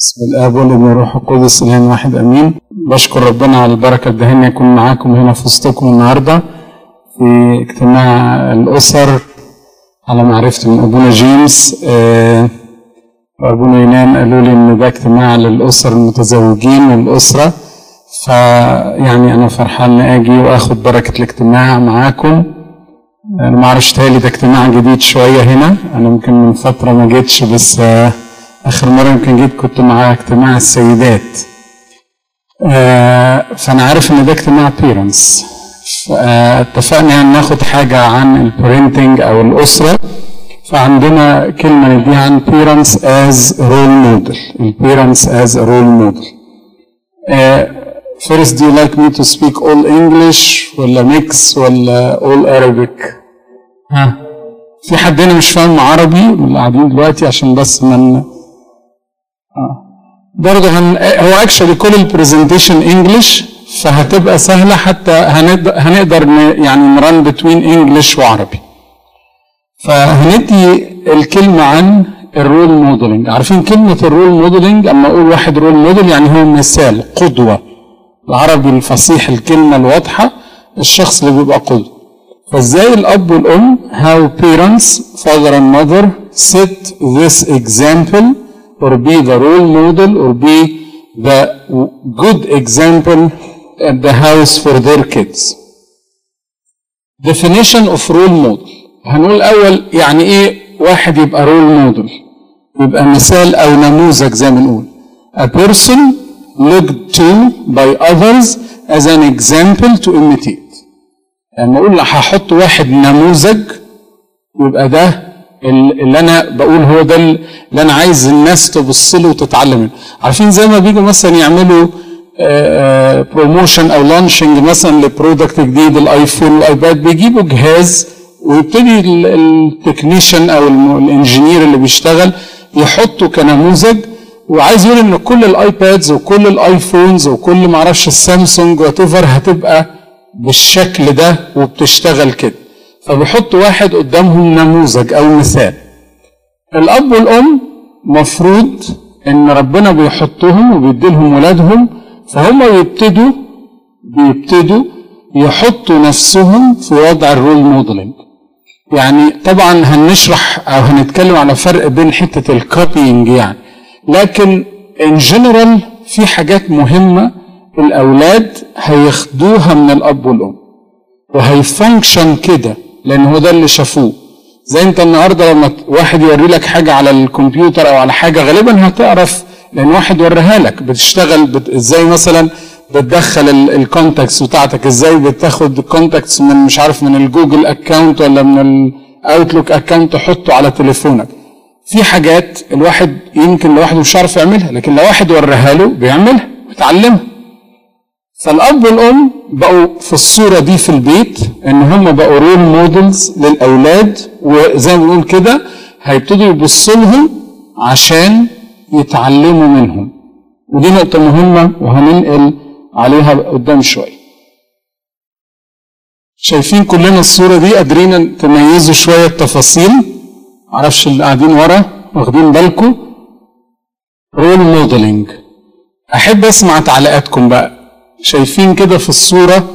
بسم الآب والابن والروح القدس الآن واحد أمين. بشكر ربنا على البركة الدهنية يكون معاكم هنا في وسطكم النهاردة في اجتماع الأسر على معرفة من أبونا جيمس وأبونا ينام. قالوا لي إن ده اجتماع للأسر المتزوجين والأسرة، فيعني أنا فرحان أجي وآخد بركة الاجتماع معاكم. أنا معرفش تهيألي ده اجتماع جديد شوية هنا، أنا ممكن من فترة ما جيتش، بس آخر مرة يمكن جيت كنت مع اجتماع السيدات. فأنا عارف إن ده اجتماع بيرنتس، فاتفقنا ناخد حاجة عن البرينتنج أو الأسرة، فعندنا كلمة نديها عن parents as role model. parents as a role model. First, do you like me to speak all English ولا mix ولا all Arabic؟ في حد هنا مش فاهم عربي من اللي قاعدين دلوقتي عشان بس من برضه هو اكشولي كل البرزنتيشن انجلش، فهتبقى سهله، حتى هنقدر يعني نرن بتوين انجلش وعربي. فهندي الكلمه عن الرول موديلنج. عارفين كلمه الرول موديلنج؟ اما اقول واحد رول موديل يعني هو مثال، قدوه. العربي الفصيح الكلمه الواضحه، الشخص اللي بيبقى قدوه. فازاي الاب والام how parents father and mother set this example or be the role model or be the good example at the house for their kids. Definition of role model. هنقول اول يعني ايه واحد يبقى role model، يبقى مثال او نموذج زي ما نقول. A person looked to by others as an example to imitate. لما اقول هحط واحد نموذج يبقى ده اللي انا بقول هو ده اللي انا عايز الناس تبص له وتتعلم منه. عارفين زي ما بيجوا مثلا يعملوا بروموشن او لانشنج مثلا لبرودكت جديد، الايفون والايباد، بيجيبوا جهاز ويبتدي التكنيشن او الانجينير اللي بيشتغل يحطه كنموذج، وعايز يقول ان كل الايبادز وكل الايفونز وكل معرفش السامسونج واتيفر هتبقى بالشكل ده وبتشتغل كده، فبيحط واحد قدامهم نموذج او مثال. الاب والام مفروض ان ربنا بيحطهم وبيديلهم ولادهم، فهم بيبتدوا يحطوا نفسهم في وضع الرول موديلنج. يعني طبعا هنشرح او هنتكلم على فرق بين حته الكوبينج يعني، لكن ان جنرال في حاجات مهمه الاولاد هياخدوها من الاب والام وهيفانكشن كده، لان هو ده اللي شافوه. زي انت النهارده لما واحد يوري لك حاجه على الكمبيوتر او على حاجه غالبا هتعرف لان واحد وريها لك بتشتغل ازاي. مثلا بتدخل الكونتاكتس بتاعتك ازاي، بتاخد الكونتاكتس من مش عارف من الجوجل اكاونت ولا من الاوتلوك اكاونت تحطه على تليفونك. في حاجات الواحد يمكن لوحده مش عارف يعملها، لكن لو واحد وريها له بيعملها بيتعلمها. فالاب والام بقوا في الصوره دي في البيت ان هم بقوا رول مودلز للاولاد، وزي ما بنقول كده هيبتدوا يبصوا لهم عشان يتعلموا منهم. ودي نقطه مهمه وهننقل عليها قدام شويه. شايفين كلنا الصوره دي؟ قادرين تميزوا شويه التفاصيل؟ معرفش اللي قاعدين ورا واخدين بالكم؟ رول موديلنج. احب اسمع تعليقاتكم بقى. شايفين كده في الصورة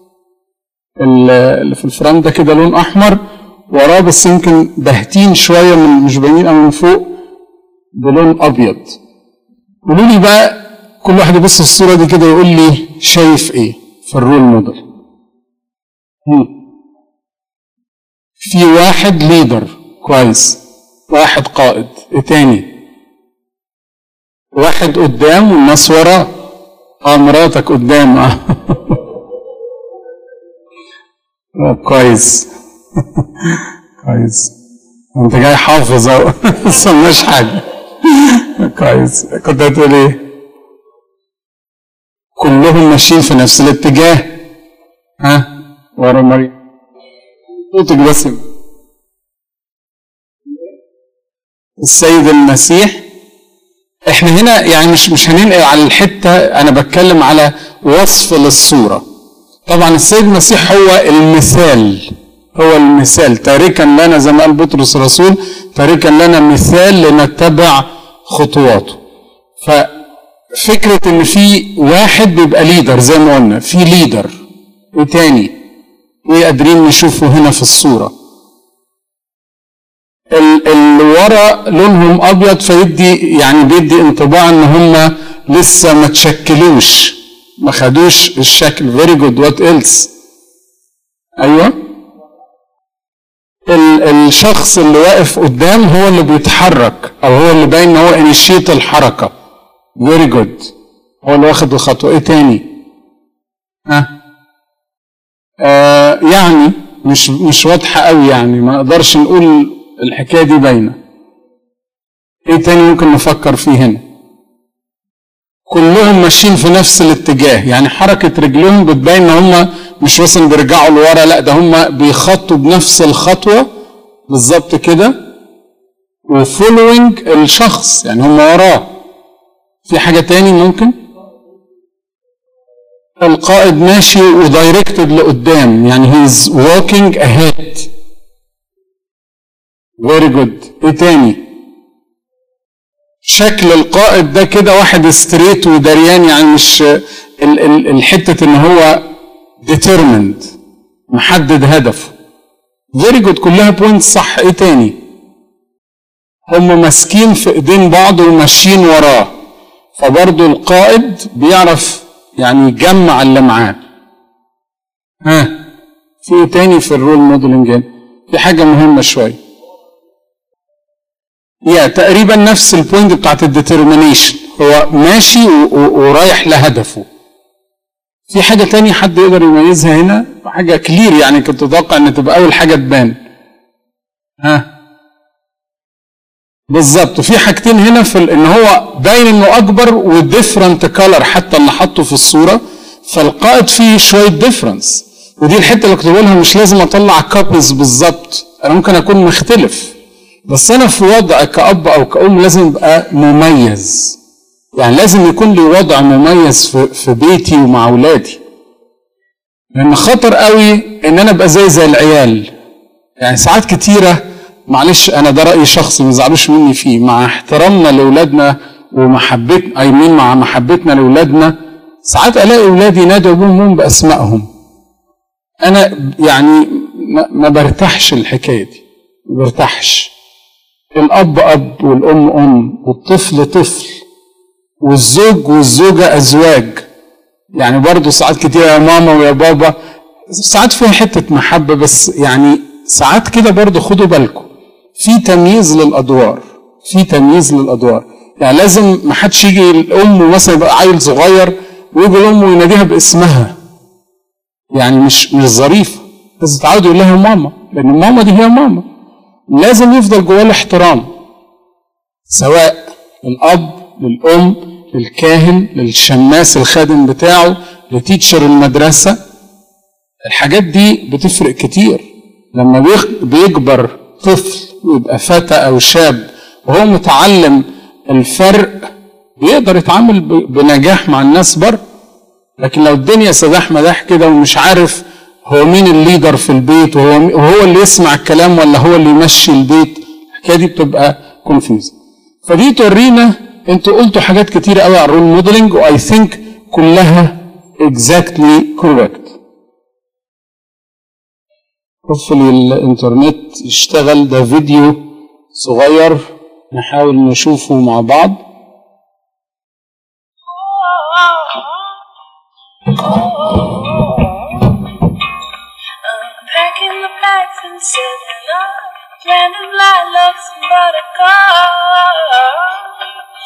اللي في الفرند ده كده لون أحمر وراه، بس يمكن باهتين شوية من مش باينين أو من فوق بلون أبيض. قولوا لي بقى كل واحد يبص الصورة دي كده يقول لي شايف إيه في الرول موديل. في واحد ليدر كويس، واحد قائد، إيه تاني؟ واحد قدام والناس وراه. مراتك قدام. كويس. كويس، انت جاي حافظ اهو. ما صناش حاجه. كويس. كنت هتقول ايه؟ كلهم ماشيين في نفس الاتجاه. ورا مريم صوتك بس. السيد المسيح. احنا هنا يعني مش هننقل على الحته، انا بتكلم على وصف للصوره. طبعا السيد المسيح هو المثال تاركا لنا زي ما قال بطرس الرسول، تاركا لنا مثال لنتبع خطواته. ففكرة ان في واحد بيبقى ليدر زي ما قلنا، في ليدر. ايه تاني؟ ايه قادرين نشوفه هنا في الصورة؟ اللي ورا لونهم ابيض فيدي يعني بيدي انطباع ان هم لسه ما تشكلوش، ما خدوش الشكل. فيري جود. وات ايلس؟ ايوه، الشخص اللي واقف قدام هو اللي بيتحرك، او هو اللي باين ان هو انيشيت الحركه. فيري جود، هو اللي واخد الخطوه. ايه تاني؟ يعني مش واضحه قوي، يعني ما نقدرش نقول الحكايه دي باينه. ايه تاني ممكن نفكر فيه هنا؟ كلهم ماشيين في نفس الاتجاه، يعني حركه رجلهم بتبين ان هم مش مثلا بيرجعوا لورا، لا ده هم بيخطوا بنفس الخطوه بالظبط كده، وفولوينج الشخص، يعني هم وراه. في حاجه تاني ممكن؟ القائد ماشي ودايركتد لقدام، يعني هيز walking ahead. very good. ايه تاني؟ شكل القائد ده كده واحد ستريت ودريان، يعني مش الحته ان هو determined، محدد هدفه. very good، كلها بوينت صح. ايه تاني؟ هم ماسكين في ايدين بعض وماشيين وراه، فبرضه القائد بيعرف يعني يجمع اللي معاه. في ايه تاني في الرول موديلنج؟ في حاجه مهمه شويه، تقريبا نفس البوينت بتاعت الديترمينيشن، هو ماشي ورايح لهدفه. في حاجه تاني حد يقدر يميزها هنا؟ حاجه كلير، يعني كنت اتوقع ان تبقى اول حاجه تبان. بالظبط، في حاجتين هنا في ان هو باين انه اكبر وديفرنت كلر حتى اللي حطه في الصوره، فالقائد فيه شويه ديفرنس. ودي الحته اللي كنت بقولها، مش لازم اطلع كابلز بالظبط، انا ممكن اكون مختلف، بس انا في وضع كأب او كأم لازم ابقى مميز، يعني لازم يكون لي وضع مميز في بيتي ومع اولادي. لان خطر قوي ان انا ابقى زي العيال. يعني ساعات كتيره، معلش انا ده رايي شخصي ما تزعلوش مني فيه، مع احترامنا لاولادنا ومحبتنا مع محبتنا لاولادنا، ساعات الاقي اولادي ينادوا ابوهم وامهم باسمائهم. انا يعني ما برتاحش الحكايه دي، ما برتاحش. الاب اب والام ام والطفل طفل والزوج والزوجه ازواج، يعني برضه ساعات كتير يا ماما ويا بابا، ساعات فيها حته محبه، بس يعني ساعات كده برضه خدوا بالكم في تمييز للادوار، في تمييز للادوار. يعني لازم ما حدش يجي الام مثلا يبقى عيل صغير ويجي الام ويناديها باسمها، يعني مش ظريفه. لازم تتعود يقول لها ماما، لان ماما دي هي ماما. لازم يفضل جواه الاحترام، سواء الاب للام للكاهن للشماس الخادم بتاعه لتيتشر المدرسه. الحاجات دي بتفرق كتير. لما بيكبر طفل ويبقى فتى او شاب وهو متعلم الفرق، بيقدر يتعامل بنجاح مع الناس بره. لكن لو الدنيا سداح مداح كده ومش عارف هو مين الليدر في البيت وهو اللي يسمع الكلام ولا هو اللي يمشي البيت، الحكايه دي بتبقى كونفيوز. فدي تورينا انتوا قلتوا حاجات كتير قوي على الرول موديلنج، واي ثينك كلها اكزاكتلي كوريكت. hopefully الانترنت يشتغل. ده فيديو صغير نحاول نشوفه مع بعض. Packing the bags and setting up, random lilacs and buttercups.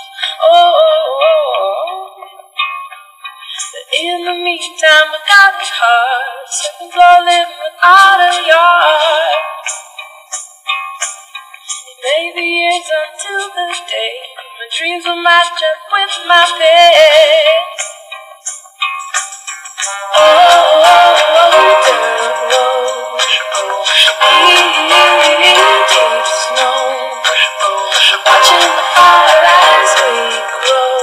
But in the meantime, I got it hard. Second floor living without a yard. It may be years until the day my dreams will match up with my bed. Deep snow, watching the fire as we grow.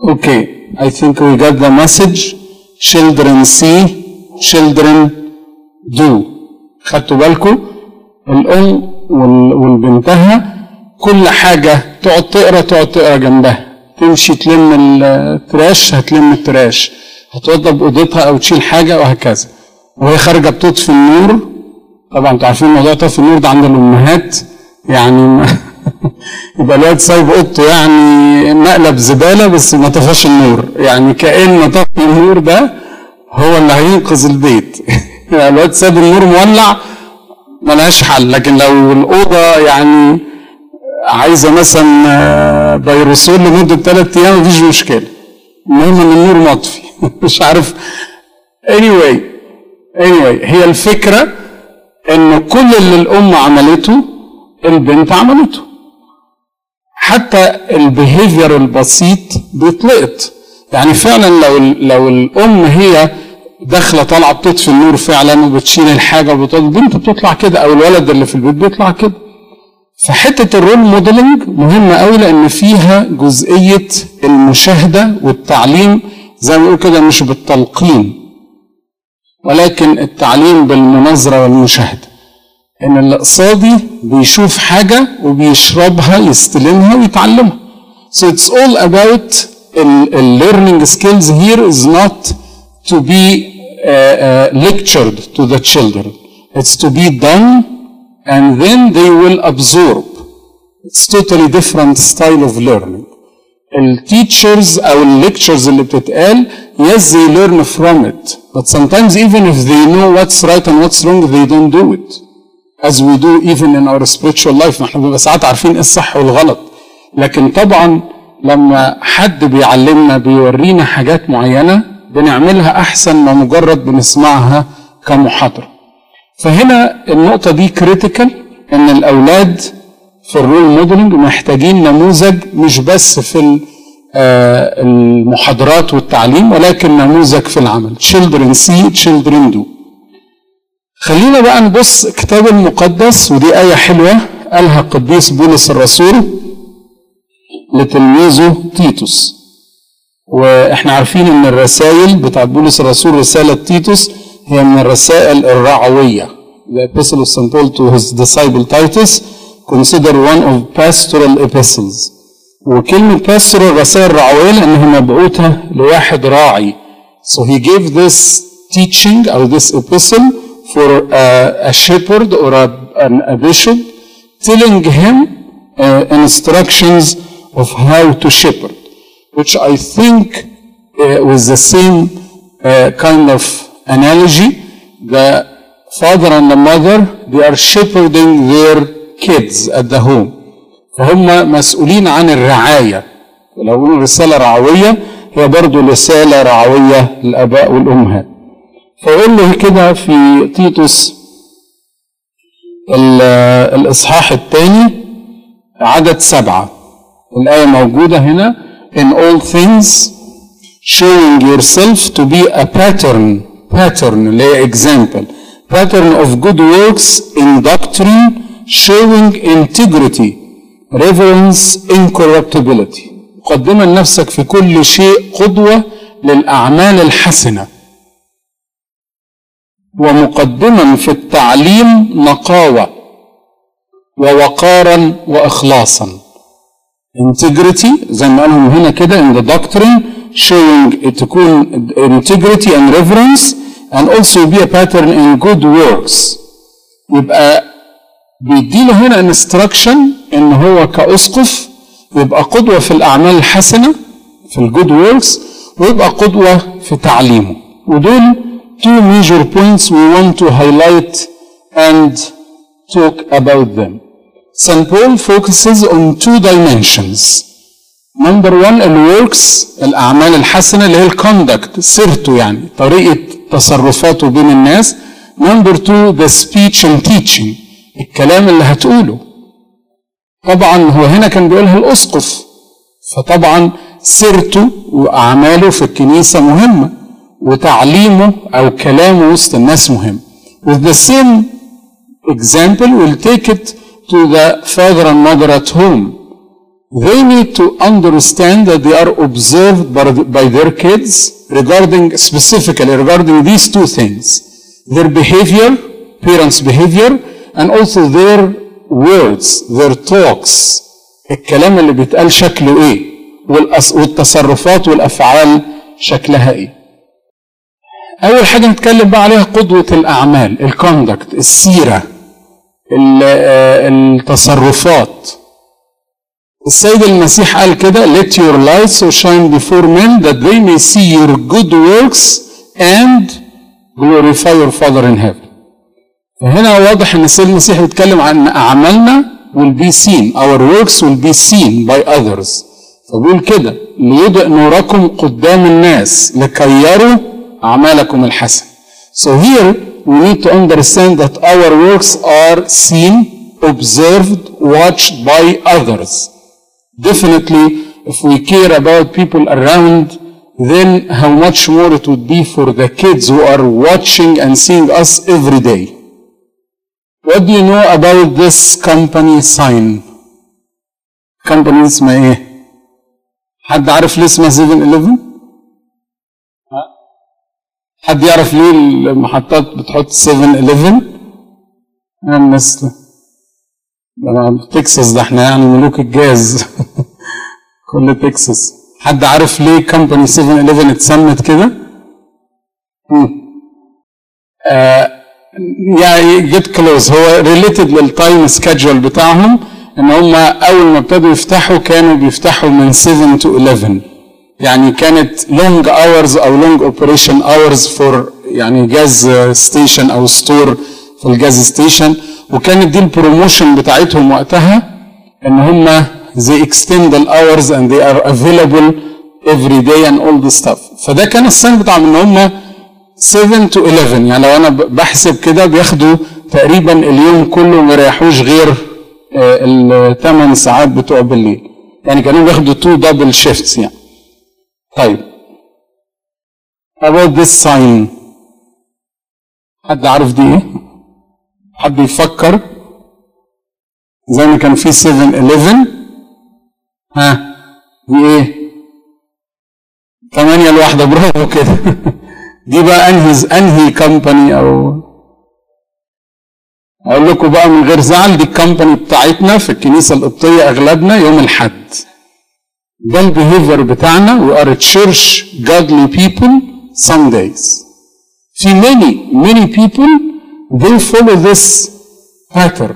Okay, I think we got the message. Children see, children do. خدتوا بالكم؟ الأم والبنتها كل حاجة تقعد تقرا جنبها، تمشي تلم التراش هتلم التراش، هتوضب اوضتها او تشيل حاجة وهكذا، وهي خارجة بتطفي النور. طبعا انتوا عارفين موضوع طفي النور ده عند الأمهات يعني يبقى الواد سايب اوضته يعني مقلب زبالة بس ما طفاش النور، يعني كأن طفي النور ده هو اللي هينقذ البيت. يعني الواد ساب النور مولع ملهاش حل، لكن لو الأوضة يعني عايزة مثلا بيروسول لمدة 3 أيام مفيش مشكلة، المهم إن النور مطفي. مش عارف. anyway هي الفكرة إن كل اللي الأم عملته البنت عملته، حتى البيهيفير البسيط بيتلقط. يعني فعلا لو الأم هي داخله طالعه بتطفي النور فعلا وبتشيل الحاجه البنت بتطلع كده، او الولد اللي في البيت بيطلع كده. فحته الرول موديلنج مهمه قوي، لان فيها جزئيه المشاهده والتعليم، زي ما بنقول كده مش بالتلقين ولكن التعليم بالمناظره والمشاهده. ان اللي قصادي بيشوف حاجه وبيشربها يستلمها ويتعلمها. So it's all about learning skills here is not to be lectured to the children. It's to be done and then they will absorb. It's totally different style of learning. التيتشرز أو الlectures اللي بتتقال yes they learn from it, but sometimes even if they know what's right and what's wrong they don't do it. As we do even in our spiritual life. ما احنا بنبقى ساعات عارفين ايه الصح والغلط، لكن طبعا لما حد بيعلمنا بيورينا حاجات معينة بنعملها أحسن ما مجرد بنسمعها كمحاضرة. فهنا النقطة دي كريتيكال، إن الأولاد في الرول موديلنج محتاجين نموذج مش بس في المحاضرات والتعليم ولكن نموذج في العمل. children see, children do. خلينا بقى نبص كتاب المقدس، ودي آية حلوة قالها القديس بولس الرسول لتلميذه تيتوس. واحنا عارفين ان الرسائل بتاعت بولس الرسول رسالة تيتوس هي من الرسائل الرعوية. The epistle of St. Paul to his disciple Titus considered one of pastoral epistles. وكلمة pastoral رسائل رعوية لأنها مبعوثة لواحد راعي. So he gave this teaching or this epistle for a shepherd or a bishop, telling him instructions of how to shepherd, which I think with the same kind of analogy, the father and the mother, they are shepherding their kids at the home. فهم مسؤولين عن الرعاية. لو قلنا رسالة رعوية هي برضو رسالة رعوية للآباء والأمهات. فقول له كده في تيتوس الإصحاح الثاني عدد 7. الآية موجودة هنا. In all things showing yourself to be a pattern اللي هي example, pattern of good works in doctrine, showing integrity, reverence, incorruptibility. مقدما لنفسك في كل شيء قدوة للأعمال الحسنة، ومقدما في التعليم نقاوة ووقارا وإخلاصا. integrity زي ما قالهم هنا كده in the doctrine, showing تكون integrity and reverence, and also be a pattern in good works. يبقى بيديله هنا instruction ان هو كأسقف يبقى قدوة في الأعمال الحسنة في الجود works، ويبقى قدوة في تعليمه. ودول two major points we want to highlight and talk about them. St. Paul focuses on 2 dimensions. Number 1 الworks الأعمال الحسنة اللي هي الconduct سيرته، يعني طريقة تصرفاته بين الناس. Number 2 the speech and teaching الكلام اللي هتقوله. طبعا هو هنا كان بيقولها الأسقف، فطبعا سيرته وأعماله في الكنيسة مهمة، وتعليمه أو كلامه وسط الناس مهم. With the same example we'll take it to the father and mother at home. they need to understand that they are observed by their kids specifically regarding these two things. Their behavior, parents' behavior, and also their words, their talks. الكلام اللي بيتقال شكله ايه؟ والتصرفات والأفعال شكلها ايه؟ أول حاجة نتكلم بقى عليها قدوة الأعمال، الكوندكت، السيرة، التصرفات. السيد المسيح قال كده: Let your light so shine before men that they may see your good works and glorify your Father in heaven. فهنا واضح ان السيد المسيح بيتكلم عن أعمالنا will be seen, our works will be seen by others. فبيقول كده: ليضئ نوركم قدام الناس لكي يروا أعمالكم الحسنة. So here we need to understand that our works are seen, observed, watched by others. Definitely, if we care about people around, then how much more it would be for the kids who are watching and seeing us every day. What do you know about this company sign? Company اسمها ايه؟ حد عارف ليه اسمها 7-Eleven؟ حد يعرف ليه المحطات بتحط 7-Eleven؟ الناس في تكساس ده احنا يعني ملوك الجاز. كل تكساس. حد عارف ليه كمباني 7-Eleven اتسمت كده؟ يعني جيت كلوز. هو ريليتد للتايم سكادجول بتاعهم، ان هم اول ما ابتدوا يفتحوا كانوا بيفتحوا من 7 to 11. يعني كانت long hours او long operation hours for يعني جاز ستيشن او ستور في الجاز ستيشن. وكانت دي البروموشن بتاعتهم وقتها، ان هم they extend the hours and they are available every day and all this stuff. فده كان السن بتاعهم، ان هم 7 to 11. يعني لو انا بحسب كده بياخدوا تقريبا اليوم كله ما يريحوش غير ال8 ساعات بتوع بالليل. يعني كانوا بياخدوا 2 double shifts يعني. طيب about this sign، حد عارف دي ايه؟ حد يفكر؟ زي ما كان في 7-Eleven، ها دي ايه؟ 8 لواحدة، برافو كده. دي بقى انهي كمباني؟ او اقول لكم بقى من غير زعل، دي الكمباني بتاعتنا في الكنيسة القبطية اغلبنا يوم الحد. ده البيهيفير بتاعنا. we are a church godly people Sundays. في many people they follow this pattern.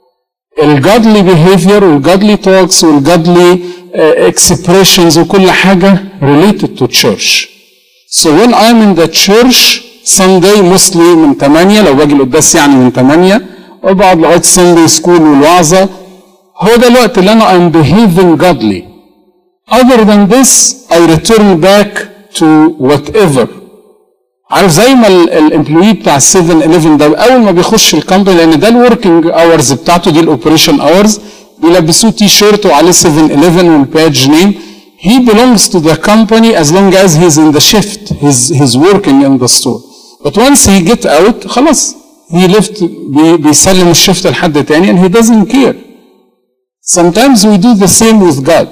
الgodly behavior والgodly talks والgodly expressions وكل حاجة related to church. So when I'm in the church Sunday mostly من 8، لو باجي القداس يعني من 8 وبقعد لغاية Sunday school والوعظة، هو ده الوقت اللي أنا I'm behaving godly. Other than this I return back to whatever. عارف زي ما الامبلوي بتاع 7-Eleven ده اول ما بيخش الكامباني، لان ده الوركينج اورز بتاعته، دي الاوبريشن اورز، بيلبسوه تي شيرت وعليه 7-Eleven والباج نيم. He belongs to the company as long as he's in the shift. He's working in the store. But once he get out خلاص he left، بيسلم الشفت لحد تاني and he doesn't care. Sometimes we do the same with God.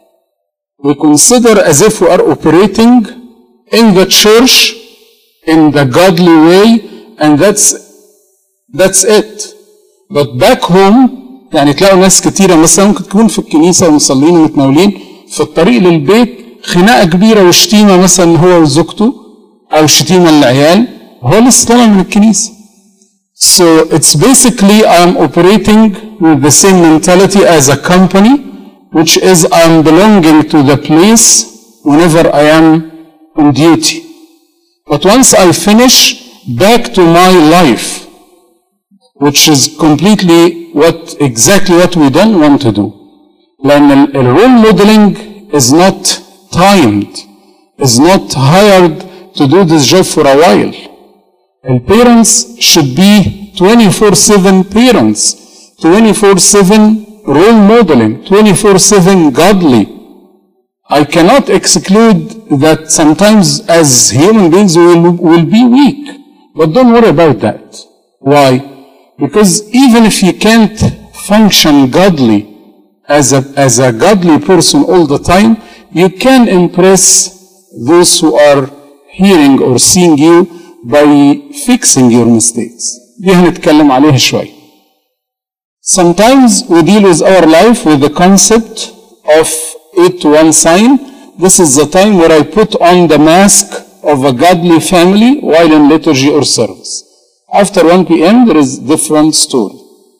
We consider as if we are operating in the church in the godly way and that's it. But back home يعني تلاقوا ناس كتيرة مثلا ممكن تكون في الكنيسة ومصلين ومتناولين، في الطريق للبيت خناقة كبيرة وشتيمة مثلا هو وزوجته، أو شتيمة للعيال وهو لسه طالع من الكنيسة. So it's basically I'm operating with the same mentality as a company, which is I'm belonging to the place whenever I am on duty. But once I finish, back to my life, which is completely exactly what we don't want to do. لأن role modeling is not timed, is not hired to do this job for a while. And parents should be 24/7 parents, 24/7 role modeling, 24/7 godly. I cannot exclude that sometimes as human beings we will be weak. But don't worry about that. Why? Because even if you can't function godly as a godly person all the time, you can impress those who are hearing or seeing you by fixing your mistakes. دي هنتكلم عليها شوية. Sometimes we deal with our life with the concept of 8 to 1 sign. This is the time where I put on the mask of a godly family while in liturgy or service. After 1 p.m. there is different story.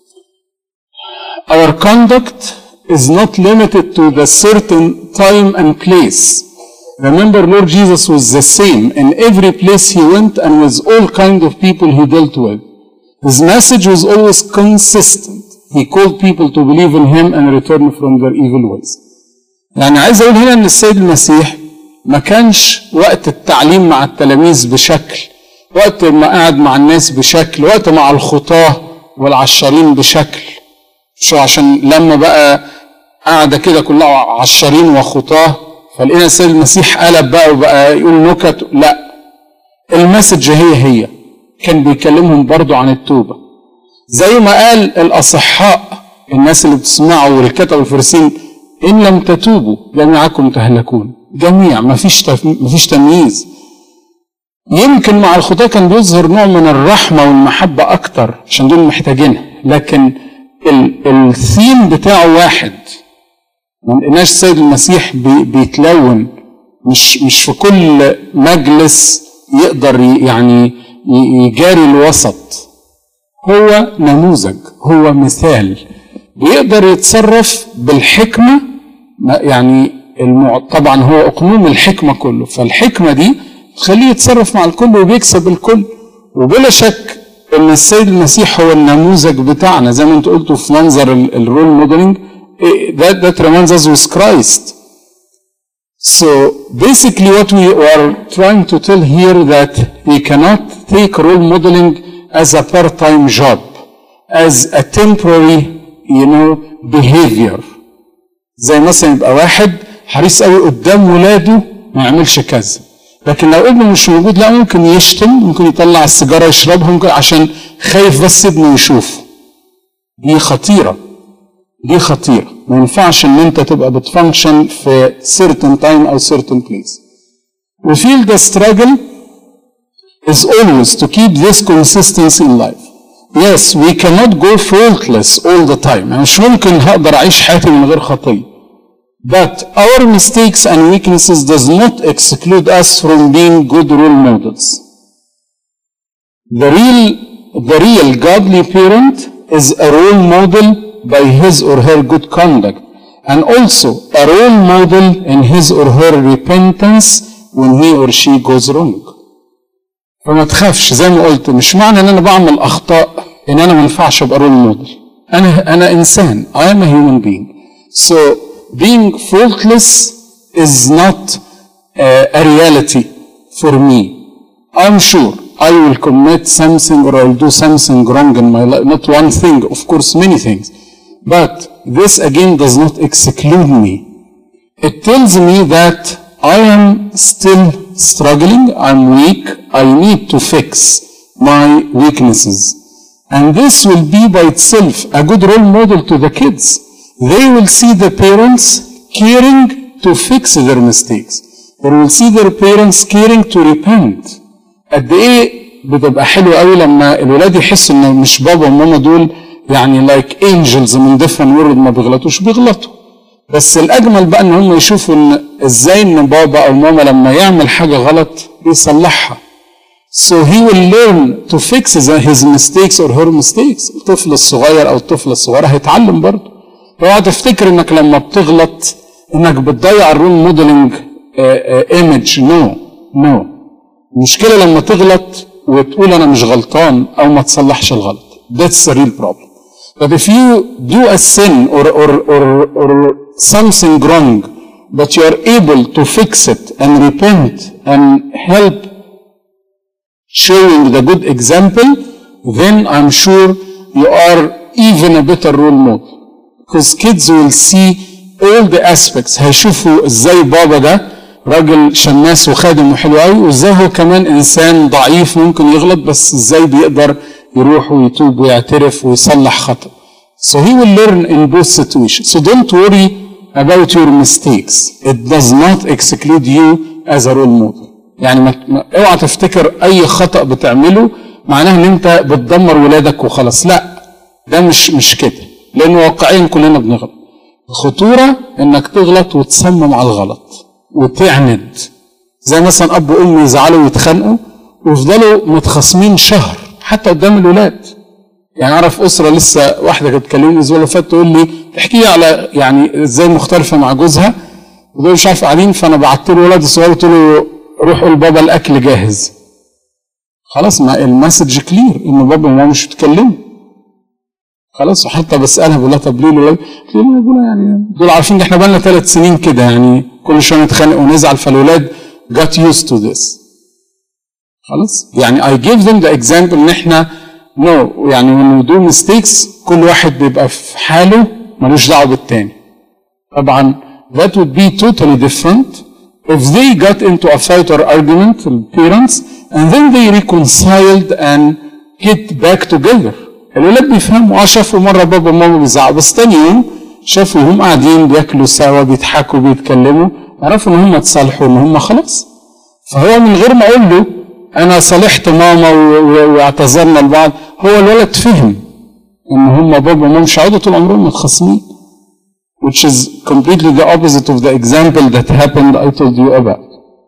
Our conduct is not limited to the certain time and place. Remember, Lord Jesus was the same in every place he went and with all kind of people he dealt with. His message was always consistent. He called people to believe in him and return from their evil ways. يعني عايز اقول هنا ان السيد المسيح ما كانش وقت التعليم مع التلاميذ بشكل، وقت ما قعد مع الناس بشكل، وقت مع الخطاة والعشارين بشكل. شو عشان لما بقى قاعدة كده كلها عشارين وخطاة فلقينا السيد المسيح قلب بقى وبقى يقول نكت. لا، المسج هي كان بيكلمهم برضو عن التوبة زي ما قال الأصحاء الناس اللي بتسمعوا والكتب والفرسين إن لم تتوبوا جميعكم تهلكون. جميع، مفيش تمييز. يمكن مع الخطاة كان بيظهر نوع من الرحمة والمحبة أكتر عشان دول محتاجينها، لكن الثيم بتاعه واحد. ما لقيناش السيد المسيح بيتلون، مش في كل مجلس يقدر يعني يجاري الوسط. هو نموذج، هو مثال، بيقدر يتصرف بالحكمة. يعني طبعا هو أقنوم الحكمة كله، فالحكمة دي تخليه يتصرف مع الكل وبيكسب الكل. وبلا شك ان السيد المسيح هو النموذج بتاعنا زي ما انت قلتوا في منظر الرول موديلنج. that reminds us with Christ. So basically what we are trying to tell here that we cannot take role modeling as a part-time job, as a temporary behavior. زي مثلا يبقى واحد حريص قوي قدام ولاده ما يعملش كذا، لكن لو ابنه مش موجود لا ممكن يشتم، ممكن يطلع السيجاره يشربها، ممكن عشان خايف بس ابنه يشوفه. دي خطيره، دي خطيره. ما ينفعش ان انت تبقى بتفانكشن في certain time او certain place. We feel the struggle is always to keep this consistency in life. Yes, we cannot go faultless all the time. يعني مش ممكن هقدر اعيش حياتي من غير خطيه. But our mistakes and weaknesses does not exclude us from being good role models. The real godly parent is a role model by his or her good conduct, and also a role model in his or her repentance when he or she goes wrong. فما تخافش، زي ما قلت مش معنى ان انا بعمل اخطاء ان انا ما ينفعش ابقى رول موديل. انا انسان. I am a human being. So being faultless is not a reality for me. I'm sure I will commit something or I will do something wrong in my life. Not one thing, of course, many things. But this again does not exclude me. It tells me that I am still struggling, I'm weak, I need to fix my weaknesses. And this will be by itself a good role model to the kids. They will see the parents caring to fix their mistakes. They will see their parents caring to repent. قد ايه بتبقى حلوة قوي لما الولاد يحسوا ان مش بابا وماما دول يعني like angels من different world، ما بيغلطوش، بيغلطوا. بس الاجمل بقى ان هم يشوفوا ان ازاي ان بابا او ماما لما يعمل حاجة غلط بيصلحها. So he will learn to fix his mistakes or her mistakes. الطفل الصغير او الطفلة الصغيرة هيتعلم برضه. اوعى تفتكر انك لما بتغلط انك بتضيع الرول موديلنج ايمج. نو. المشكلة لما تغلط وتقول انا مش غلطان او ما تصلحش الغلط. That's the real problem. But if you do a sin or something wrong but you are able to fix it and repent and help showing the good example, then I'm sure you are even a better role model. Because kids will see all the aspects. هيشوفوا ازاي بابا ده راجل شماس وخادم وحلو قوي، وازاي هو كمان انسان ضعيف ممكن يغلط، بس ازاي بيقدر يروح ويتوب ويعترف ويصلح خطأ. So he will learn in both situations. So don't worry about your mistakes. It does not exclude you as a role model. يعني اوعى تفتكر اي خطأ بتعمله معناه ان انت بتدمر ولادك وخلاص. لا، ده مش كده، لان واقعيا كلنا بنغلط. الخطورة انك تغلط وتصمم على الغلط وتعند. زي مثلا اب وام يزعلوا ويتخانقوا ويفضلوا متخاصمين شهر حتى قدام الولاد. يعني اعرف اسره لسه واحده كانت تكلمني الاسبوع اللي فات تقول لي تحكي لي على يعني ازاي مختلفه مع جوزها، ودول مش عارف قاعدين، فانا بعت له ولد الصغير قلت له روح قول بابا الاكل جاهز. خلاص، ما المسج كلير ان بابا وماما مش بيتكلموا. خلاص، وحتى بسالها بقول لها طب ليه الولاد؟ قلت لها يعني دول عارفين ان احنا بقى لنا 3 سنين كده، يعني كل شويه نتخانق ونزعل، فالولاد got used to this. خلاص، يعني I give them the example ان احنا no، يعني when we do mistakes كل واحد بيبقى في حاله ملوش دعوه بالتاني. طبعا that would be totally different if they got into a fight or argument the parents and then they reconciled and get back together. الولاد بيفهموا شافوا مره بابا وماما بيزعقوا، بس تاني يوم شافوا هم قاعدين بياكلوا سوا بيضحكوا بيتكلموا، عرفوا ان هم اتصالحوا ان هم خلاص. فهو من غير ما اقول له انا صالحت ماما واعتذرنا لبعض، هو الولد فهم ان هم بابا وماما مش هيقعدوا طول عمرهم متخاصمين. Which is completely the opposite of the example that happened I told you about.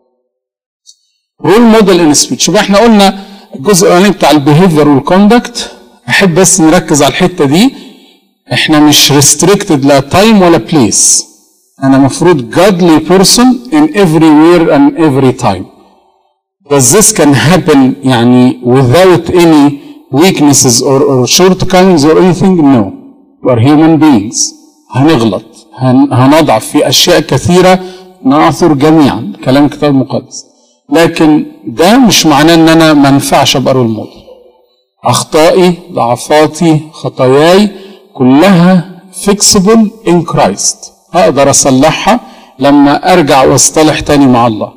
Role model in speech. يبقى احنا قلنا الجزء الاولاني بتاع البيهيفير والكوندكت. احب بس نركز على الحته دي. احنا مش restricted لا time ولا place. انا مفروض godly person in everywhere and every time. Does this can happen يعني without any weaknesses or shortcomings or anything? No. We are human beings. هنغلط، هنضعف في أشياء كثيرة، نعثر جميعا، كلام الكتاب المقدس. لكن ده مش معناه ان انا ما ينفعش ابقى رول موديل. اخطائي، ضعفاتي، خطاياي كلها فيكسبل ان كرايست، اقدر اصلحها لما ارجع واصطلح تاني مع الله.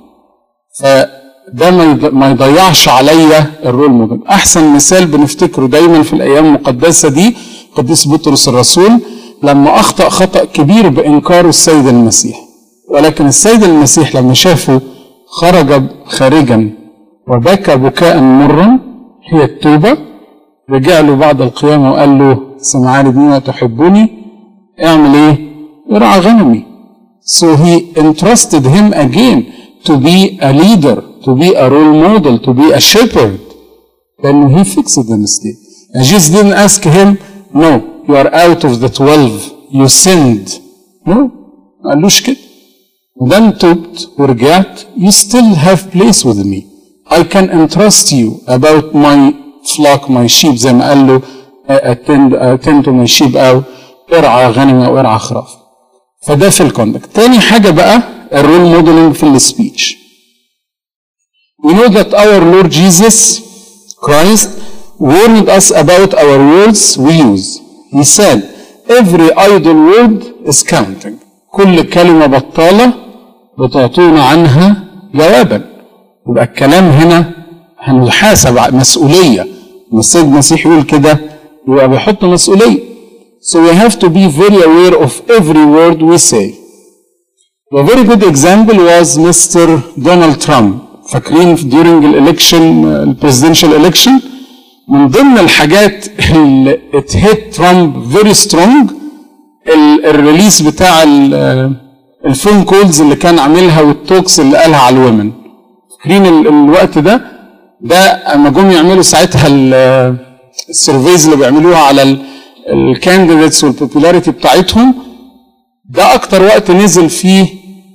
فده ما يضيعش عليا الرول موديل. احسن مثال بنفتكره دايما في الايام المقدسه دي قديس بطرس الرسول لما اخطأ خطأ كبير بانكاره السيد المسيح، ولكن السيد المسيح لما شافه خرج خارجا وبكى بكاء مرا هي التوبه، رجع له بعد القيامه وقال له سمعان ابني تحبني اعمل ايه؟ ارعى غنمي. So he entrusted him again to be a leader, to be a role model, to be a shepherd. Then he fixed the mistake. And Jesus didn't ask him, no, you are out of the 12, you sinned. No, ما قالوش كده. Then تبت ورجعت, you still have place with me. I can entrust you about my flock, my sheep, زي ما قال له attend to my sheep أو ارعى غنمي أو ارعى خراف. فده في الكوندكت. تاني حاجة بقى الرول موديلنج في السبيتش. We know that our Lord Jesus Christ warned us about our words we use. He said, every idle word is counting. كل كلمة بطالة بتعطونا عنها جوابا. يبقى الكلام هنا هنحاسب مسؤولية. السيد المسيح يقول كده يبقى بيحط مسؤولية. So we have to be very aware of every word we say. A very good example was Mr. Donald Trump. فاكرين during the presidential election من ضمن الحاجات اللي اتهت ترامب فيري سترونج الريليس بتاع الفون كولز اللي كان عاملها والتوكس اللي قالها على الومن. فاكرين الوقت ده اما جم يعملوا ساعتها السيرفيز اللي بيعملوها على الكانديديتس والبوبولاريتي بتاعتهم، ده اكتر وقت نزل فيه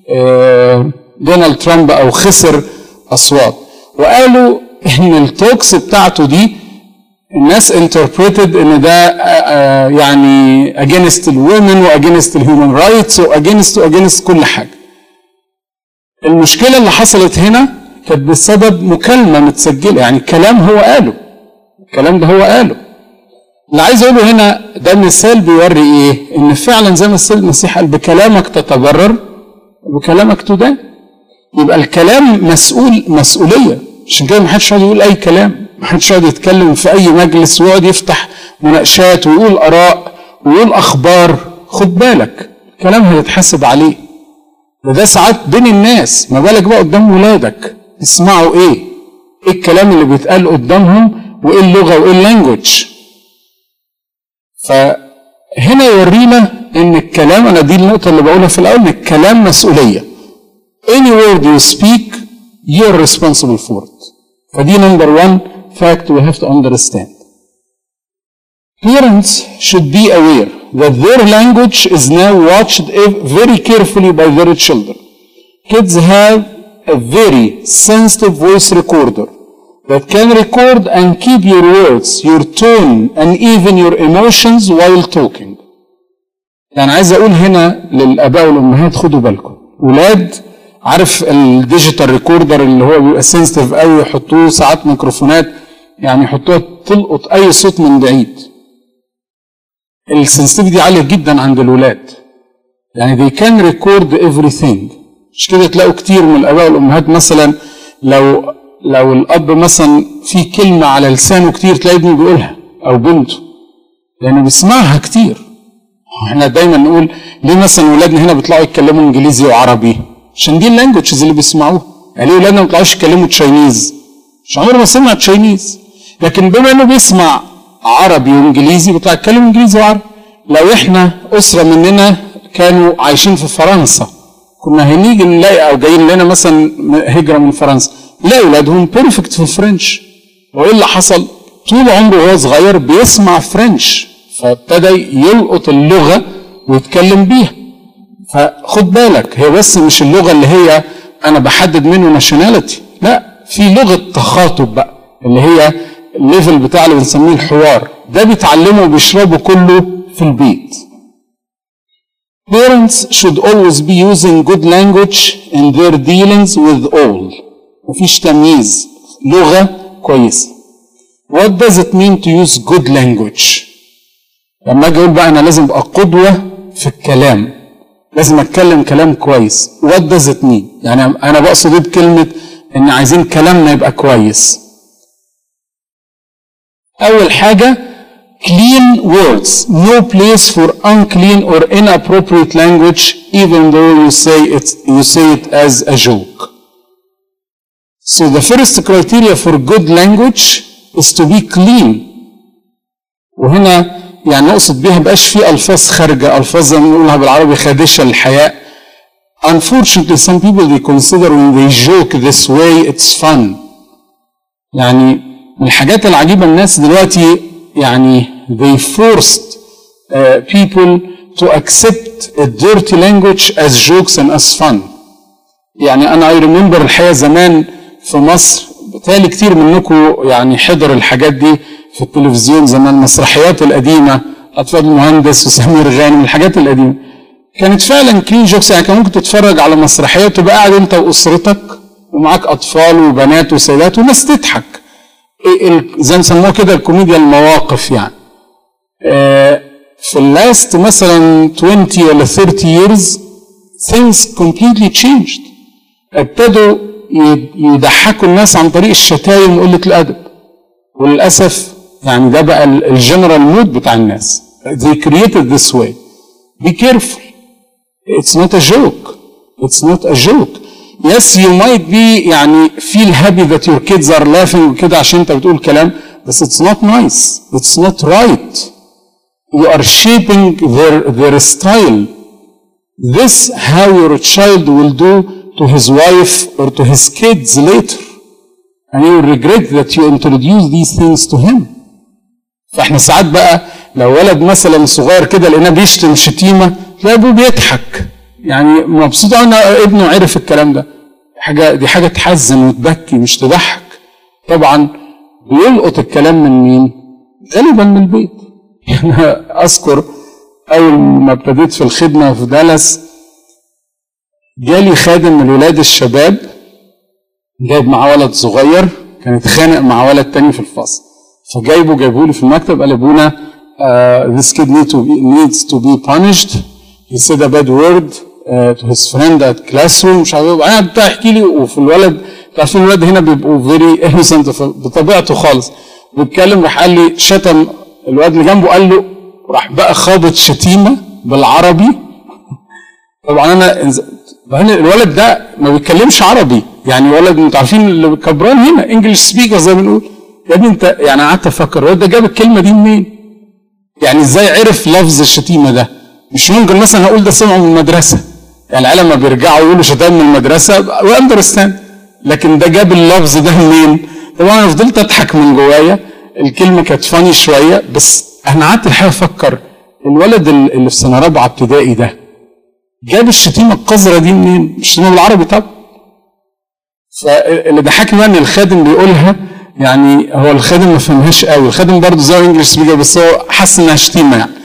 دونالد ترامب او خسر اصوات. وقالوا ان التوكس بتاعته دي الناس interpreted ان ده يعني against الwomen و against الhuman rights و against كل حاجة. المشكلة اللي حصلت هنا كانت بسبب مكالمة متسجلة، يعني كلام هو قاله، الكلام ده هو قاله. اللي عايز اقوله هنا ده مثال بيوري ايه؟ ان فعلا زي ما السيد المسيح قال بكلامك تتبرر وبكلامك تدان. يبقى الكلام مسؤولية. عشان كده ما حدش يقعد يقول اي كلام، ما حدش يقعد يتكلم في اي مجلس ويقعد يفتح مناقشات ويقول اراء ويقول اخبار، خد بالك الكلام هيتحاسب عليه. ده ساعات بين الناس، ما بالك بقى قدام ولادك يسمعوا ايه الكلام اللي بيتقال قدامهم، وايه اللغه وايه اللانجوج. فهنا يورينا ان الكلام، انا دي النقطه اللي بقولها في الاول، ان الكلام مسؤوليه. any word you speak you're responsible for it. فدي number one fact we have to understand. Parents should be aware that their language is now watched very carefully by their children. Kids have a very sensitive voice recorder that can record and keep your words, your tone, and even your emotions while talking. يعني عايز اقول هنا للاباء والامهات، خدوا بالكم، ولاد عارف الديجيتال ريكوردر اللي هو بيبقى سنسيتيف قوي، يحطوه ساعات ميكروفونات يعني يحطوها تلقط اي صوت من بعيد. السنسيتيف دي عاليه جدا عند الولاد، يعني they can record everything. مش كده تلاقوا كتير من الاباء والامهات مثلا لو الاب مثلا في كلمه على لسانه كتير تلاقي ابنه بيقولها او بنته، لانه بيسمعها كتير. احنا دايما نقول ليه مثلا ولادنا هنا بيطلعوا يتكلموا انجليزي وعربي؟ عشان دي اللانجوجز اللي بيسمعوها. يعني ليه ولادنا ما بيطلعوش يتكلموا تشاينيز؟ مش عمره ما سمع تشاينيز، لكن بما انه بيسمع عربي وانجليزي بيطلع يتكلم انجليزي وعربي. لو احنا اسره مننا كانوا عايشين في فرنسا، كنا هنيجي نلاقي، او جايين لنا مثلا هجره من فرنسا، نلاقي اولادهم بيرفكت في الفرنش. وايه اللي حصل؟ طول عمره وهو صغير بيسمع فرنش، فابتدى يلقط اللغه ويتكلم بيها. فخد بالك، هي بس مش اللغه اللي هي انا بحدد منه ناشوناليتي، لا، في لغه تخاطب بقى اللي هي الليفل بتاع اللي بنسميه الحوار، ده بيتعلمه وبيشربه كله في البيت. Parents should always be using good language in their dealings with all. مفيش تمييز، لغة كويسة. What does it mean to use good language؟ لما اجي اقول بقى انا لازم ابقى قدوة في الكلام، لازم اتكلم كلام كويس. What does it mean؟ يعني انا بقصد ايه بكلمة ان عايزين كلامنا يبقى كويس؟ أول حاجة clean words, no place for unclean or inappropriate language, even though you say it as a joke. So the first criteria for good language is to be clean. وهنا يعني نقصد بيها مبقاش في ألفاظ خارجة، ألفاظ زي ما بنقولها بالعربي خادشة للحياء. Unfortunately, some people they consider when they joke this way it's fun. يعني من الحاجات العجيبة الناس دلوقتي يعني they forced people to accept a dirty language as jokes and as fun. يعني أنا I remember الحقيقة زمان في مصر، بالتالي كتير منكم يعني حضر الحاجات دي في التلفزيون زمان، المسرحيات القديمة، أطفال المهندس وسمير غانم، الحاجات القديمة كانت فعلا كلين جوكس. يعني كان ممكن تتفرج على مسرحيات تبقى قاعد أنت وأسرتك ومعاك أطفال وبنات وسيدات وناس تضحك، زي ما سموها كده الكوميديا المواقف. يعني في اللاست مثلا 20 ولا 30 years things completely changed. ابتدوا يضحكوا الناس عن طريق الشتايم وقلة الأدب، وللأسف يعني ده بقى الجنرال مود بتاع الناس. they created this way. be careful, it's not a joke, it's not a joke. Yes, you might be يعني feel happy that your kids are laughing وكده عشان انت بتقول كلام، بس it's not nice, it's not right. You are shaping their style. This how your child will do to his wife or to his kids later, and you will regret that you introduce these things to him. فاحنا ساعات بقى لو ولد مثلا صغير كده لقيناه بيشتم شتيمه تلاقي ابوه بيضحك، يعني مبسوط ان ابنه عرف الكلام ده. دي حاجه تحزن وتبكي مش تضحك. طبعا بيلقط الكلام من مين؟ غالبا من البيت. انا اذكر اول ما ابتديت في الخدمه في دالاس جالي خادم من ولاد الشباب جايب معاه ولد صغير كان اتخانق مع ولد تاني في الفصل، فجايبه لي في المكتب، قال ابونا this kid needs to be punished. He said a bad word to his friend at classroom. مش عارف انا بتاع احكي لي. وفي الولد عارفين الولاد هنا بيبقوا very innocent بطبيعته خالص، بيتكلم راح قال لي شتم الولد اللي جنبه، قال له وراح بقى خابط شتيمه بالعربي. طبعا انا الولد ده ما بيتكلمش عربي، يعني ولد انتوا عارفين اللي كبران هنا انجلش سبيكر زي ما بنقول. يا ابني انت يعني قعدت افكر الولد ده جاب الكلمه دي منين؟ يعني ازاي عرف لفظ الشتيمه ده؟ مش ممكن مثلا هقول ده سمعه من المدرسه، يعني العيال لما بيرجعوا يقولوا شتام من المدرسه واندرستاند، لكن ده جاب اللفظ ده منين؟ طبعا انا فضلت اضحك من جوايا، الكلمه كانت فاني شويه، بس انا قعدت الحقيقه افكر الولد اللي في سنه رابعه ابتدائي ده جاب الشتيمه القذره دي منين؟ مش شتيمه بالعربي طبعا. فاللي ضحكني بقى ان الخادم بيقولها، يعني هو الخادم ما فهمهاش قوي، الخادم برضه زي انجلش سبيكر بس هو حس انها شتيمه يعني.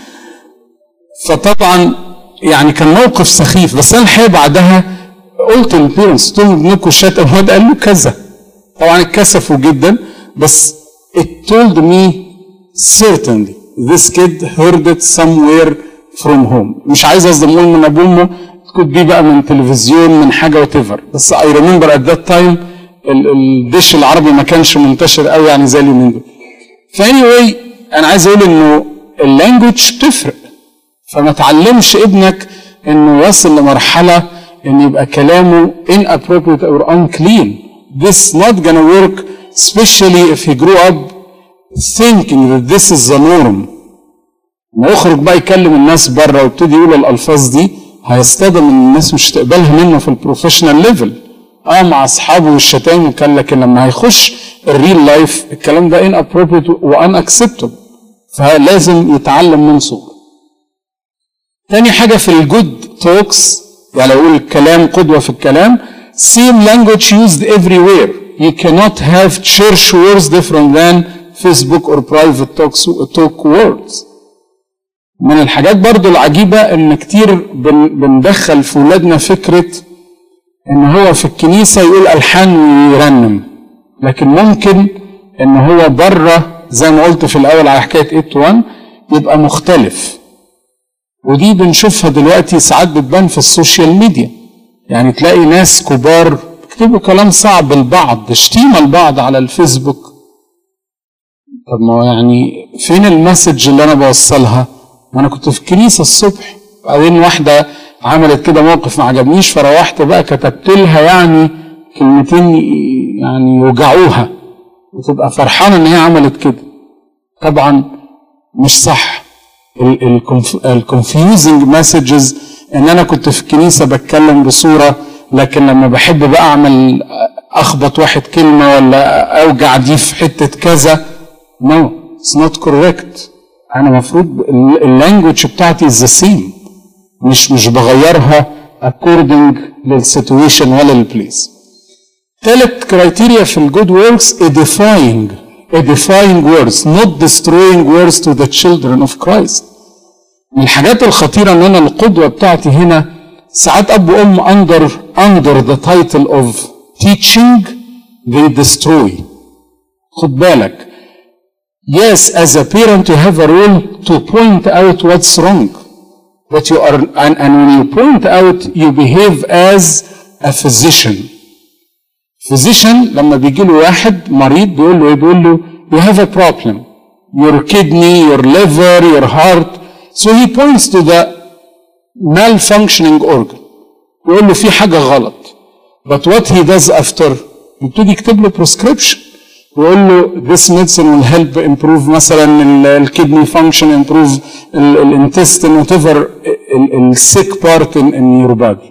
فطبعا يعني كان موقف سخيف، بس انا الحقيقه بعدها قلت للبيرنتس، قلت لهم ابنكم شتم الواد قال له كذا. طبعا اتكسفوا جدا، بس it told me certainly this kid heard it somewhere from home. مش عايز اقول من ابوه وامه، كنت بيه بقى من تلفزيون من حاجه وات ايفر، بس I remember at that time الدش العربي ما كانش منتشر قوي يعني زي اليومين دول. فاني انا عايز اقول انه اللانجوج تفرق، فما تعلمش ابنك انه يصل لمرحله ان يبقى كلامه inappropriate or unclean. This not gonna work, especially if he grew up thinking that this is the norm. ما يخرج بقى يكلم الناس بره ويبتدي يقول الالفاظ دي، هيصطدم ان الناس مش تقبلها منه في البروفيشنال ليفل. مع اصحابه والشتايم وكان، لكن لما هيخش الريل لايف الكلام ده inappropriate وunacceptable، فلازم يتعلم من صغره. تاني حاجه في الجود توكس، يعني لو اقول الكلام قدوه في الكلام، same language used everywhere. You cannot have church words different than Facebook or private talk words. من الحاجات برضو العجيبة ان كتير بندخل في ولادنا فكرة ان هو في الكنيسة يقول ألحان ويرنم، لكن ممكن ان هو بره زي ما قلت في الاول على حكاية 8-1 يبقى مختلف. ودي بنشوفها دلوقتي ساعات بتبان في السوشيال ميديا، يعني تلاقي ناس كبار بيكتبوا كلام صعب لبعض، شتيمة لبعض على الفيسبوك. طب ما يعني فين المسج اللي انا بوصلها؟ ما انا كنت في الكنيسه الصبح، بعدين واحده عملت كده موقف ما عجبنيش، فروحت بقى كتبت لها يعني كلمتين يعني يوجعوها وتبقى فرحانه ان هي عملت كده. طبعا مش صح. الكونفيوزنج مسجز ان انا كنت في الكنيسه بتكلم بصوره، لكن لما بحب بقى اعمل اخبط واحد كلمه ولا اوجع دي في حته كذا، no it's not correct. انا المفروض اللانجوج بتاعتي is the same، مش بغيرها according للسيتويشن ولا للبليس. ثالث كرايتيريا في الجود works edifying words not destroying words to the children of Christ. من الحاجات الخطيرة ان انا القدوة بتاعتي هنا ساعات اب وام under the title of teaching they destroy. خد بالك. Yes, as a parent you have a role to point out what's wrong, but you are and when you point out you behave as a physician. Physician لما بيجي له واحد مريض بيقول له you have a problem, your kidney, your liver, your heart, so he points to the malfunctioning organ. يقول له في حاجة غلط. But what he does after يبتدي يكتب له prescription. ويقول له this medicine will help improve مثلا الكدني function, improve الانتستين whatever الsick part in your body.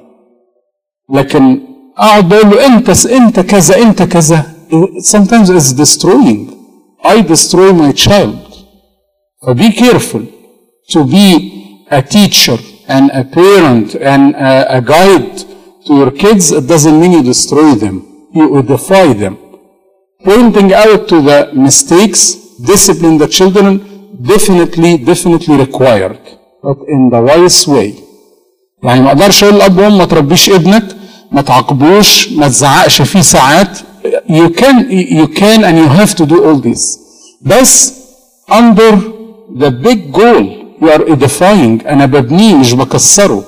لكن اقعد اقول له انت كذا sometimes it's destroying. I destroy my child. So be careful to be a teacher and a parent and a guide to your kids. It doesn't mean you destroy them, you edify them. Pointing out to the mistakes, discipline the children, definitely required, but in the wise way. يعني ما اقدرش اقول للاب وام ما تربيش ابنك، ما تعاقبوش، ما تزعقش فيه ساعات. You can and you have to do all this. بس under the big goal you are edifying. انا ببنيه مش بكسره.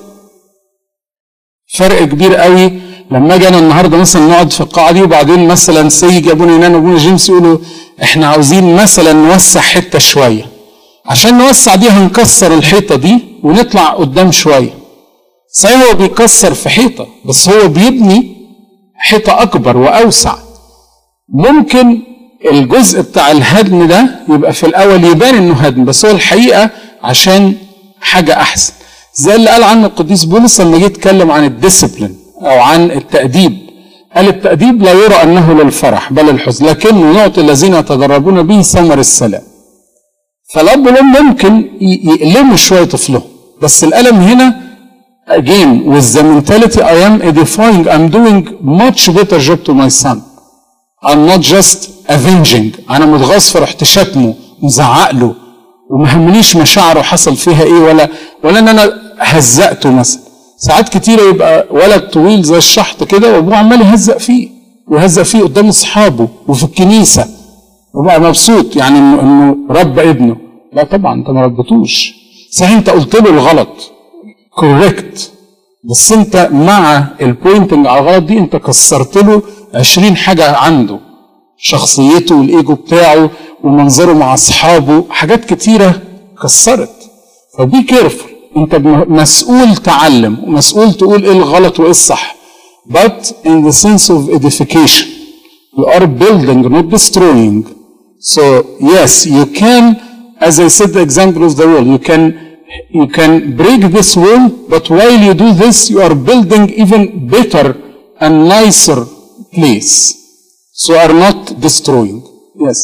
فرق كبير قوي لما اجي انا النهارده مثلا نقعد في القاعه دي وبعدين مثلا سيجي ابونا يونان وابونا جيمس يقولوا احنا عاوزين مثلا نوسع حته شويه، عشان نوسع دي هنكسر الحيطة دي ونطلع قدام شوية. صحيح هو بيكسر في حيطة، بس هو بيبني حيطة أكبر وأوسع. ممكن الجزء بتاع الهدم ده يبقى في الأول يبان إنه هدم، بس هو الحقيقة عشان حاجة أحسن. زي اللي قال عنه القديس بولس لما جه يتكلم عن الديسيبلين أو عن التأديب، قال التأديب لا يرى أنه للفرح بل الحزن، لكنه يعطي الذين يتدربون به ثمر السلام. فالأب والأم ممكن يألموا شوية طفلهم، بس الألم هنا again with the mentality I am edifying, I'm doing much better job to my son. I'm not just avenging. أنا متغاظ فرحت شتمه مزعق له وما همنيش مشاعره حصل فيها إيه، ولا إن أنا هزقته مثلا. ساعات كتيرة يبقى ولد طويل زي الشحط كده وأبوه عمال يهزق فيه ويهزق فيه قدام أصحابه وفي الكنيسة وبقى مبسوط يعني إنه ربى ابنه. لا طبعا أنت ما ربيتوش. صحيح أنت قلت له الغلط كوريكت، بس أنت مع البوينتنج على الغلط دي أنت كسرت له 20 حاجة عنده، شخصيته والإيجو بتاعه ومنظره مع أصحابه، حاجات كتيرة كسرت. فبي كيرفul، أنت مسؤول تعلم ومسؤول تقول إيه الغلط وإيه الصح. But in the sense of edification, you are building not destroying. So yes, you can, as I said the example of the wall, you can break this wall, but while you do this, you are building even better and nicer place. So are not destroying. Yes.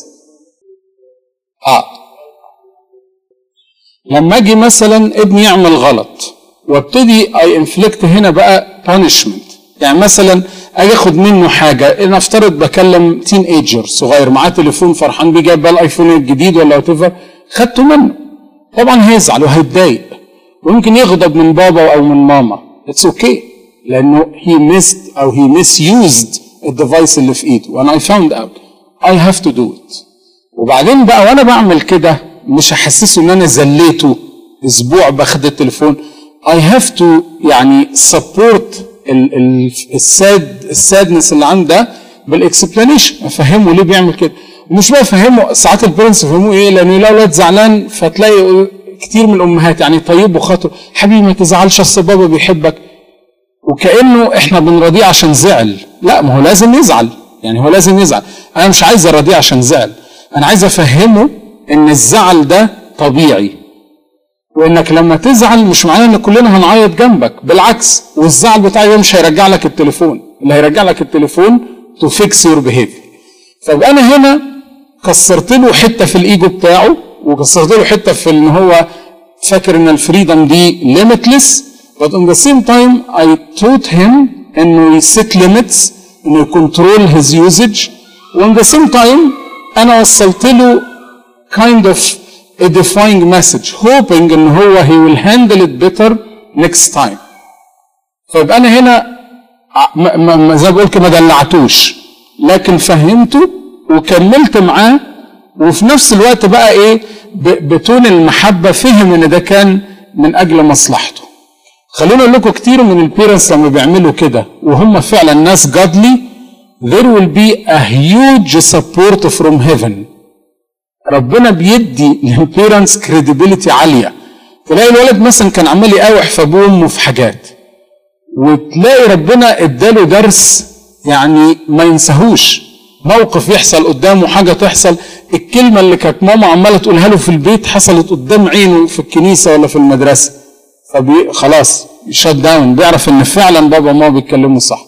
لما اجي مثلا ابني يعمل غلط وابتدي اي انفليكت هنا بقى punishment. يعني مثلا اجي اخد منه حاجه، نفترض بكلم تين ايجر صغير معاه تليفون فرحان بيه جايب بقى الايفون الجديد ولا وات ايفر، خدته منه، طبعا هيزعل وهيتضايق ويمكن يغضب من بابا او من ماما. اتس اوكي لانه he missed او he misused الديفايس اللي في ايده وانا I found out I have to do it. وبعدين بقى وانا بعمل كده مش هحسسه ان انا زليته اسبوع باخد التليفون. I have to يعني support السادنس اللي عنده بالاكسبلانيشن، افهمه ليه بيعمل كده. ومش بقى افهمه، ساعات البيرنتس يفهموه ايه لانه يلاقي الولد زعلان فتلاقي كتير من الامهات يعني طيب وخاطر حبيبي ما تزعلش اصل بابا بيحبك، وكانه احنا بنراضيه عشان زعل. لا، ما هو لازم يزعل، يعني هو لازم يزعل. انا مش عايز اراضيه عشان زعل، انا عايز افهمه ان الزعل ده طبيعي، وانك لما تزعل مش معناه ان كلنا هنعيط جنبك، بالعكس، والزعل بتاعي ده مش هيرجع لك التليفون، اللي هيرجع لك التليفون تو فيكس يور بيهيفير. فبقى انا هنا كسرت له حته في الايجو بتاعه وكسرت له حته في ان هو فاكر ان الفريدم دي limitless، but at the same time I taught him انه يسيت limits، انه يكنترول his usage، و at the same time انا وصلت له kind of edifying message hoping ان هو he will handle it better next time. فيبقى انا هنا زي ما بقول كده ما دلعتوش، لكن فهمته وكملت معاه، وفي نفس الوقت بقى ايه بتون المحبه فهم ان ده كان من اجل مصلحته. خليني اقول لكم كتير من البيرنتس لما بيعملوا كده وهم فعلا ناس godly there will be a huge support from heaven. ربنا بيدي للبيرنتس كريديبيليتي عاليه. تلاقي الولد مثلا كان عمال يقاوح في ابوه وامه في حاجات، وتلاقي ربنا اداله درس يعني ما ينساهوش. موقف يحصل قدامه، حاجه تحصل، الكلمه اللي كانت ماما عماله تقولها له في البيت حصلت قدام عينه في الكنيسه ولا في المدرسه، خلاص شات داون، بيعرف ان فعلا بابا وماما بيتكلموا صح.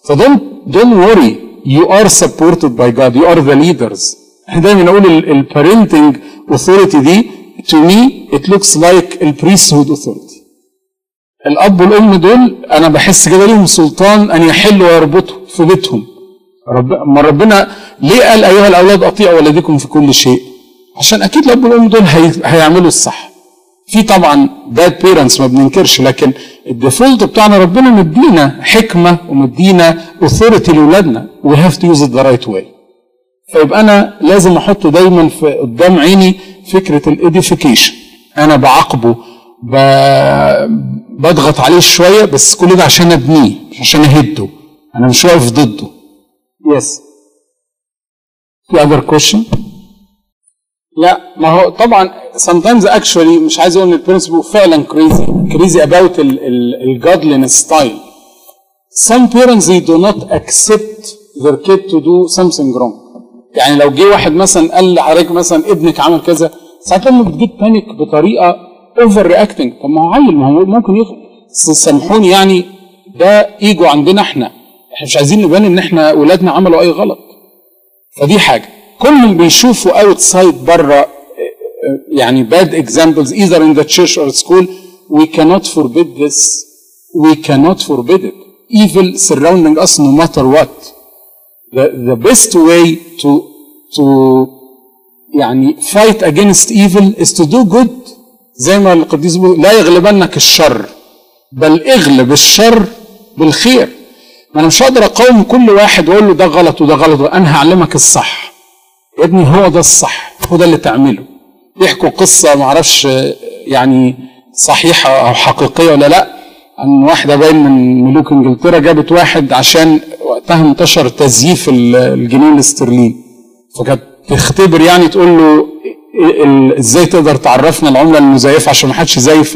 فدون worry, you are supported by God, you are the leaders. احنا دايما نقول البارنتنج authority دي to me it looks like البريستهود authority. الاب والام دول انا بحس كده ليهم سلطان ان يحلوا ويربطوا في بيتهم. ما ربنا ليه قال ايها الاولاد اطيعوا والديكم في كل شيء؟ عشان اكيد الاب والام دول هيعملوا الصح. في طبعا bad parents ما بننكرش، لكن الديفولت بتاعنا ربنا مدينا حكمه ومدينا authority لاولادنا. we have to use it the right way. فيبقى انا لازم احط دايما في قدام عيني فكره الاديفيكيشن. انا بعاقبه بضغط عليه شويه، بس كل ده عشان ابنيه مش عشان اهده، انا مش واقف ضده. Yes. The other question? لا ما هو طبعا sometimes actually مش عايز اقول ان البيرنتس بيبقوا فعلا crazy about ال godliness style. Some parents they do not accept their kid to do something wrong. يعني لو جه واحد مثلا قال لحضرتك مثلا ابنك عمل كذا، ساعات لما بتجيب بانيك بطريقه اوفر رياكتنج. طب ما هو عيل، ما هو ممكن سامحوني يعني ده ايجو عندنا احنا مش عايزين نبان ان احنا اولادنا عملوا اي غلط. فدي حاجه. كل اللي بيشوفوا اوتسايد بره يعني bad examples either in the church or school, we cannot forbid this. We cannot forbid it. Evil surrounding us no matter what. The best way to يعني fight against evil is to do good. زي ما القديس بيقول لا يغلبنك الشر بل اغلب الشر بالخير. ما انا مش هقدر اقاوم كل واحد واقول له ده غلط وده غلط، انا هعلمك الصح يا ابني، هو ده الصح، هو ده اللي تعمله. يحكوا قصه ما اعرفش يعني صحيحه او حقيقيه ولا لا، عن واحده باين من ملوك انجلترا جابت واحد عشان وقتها انتشر تزييف الجنيه الاسترليني، فكانت تختبر يعني تقول له ازاي تقدر تعرفنا العمله المزيفه عشان ما حدش يزيف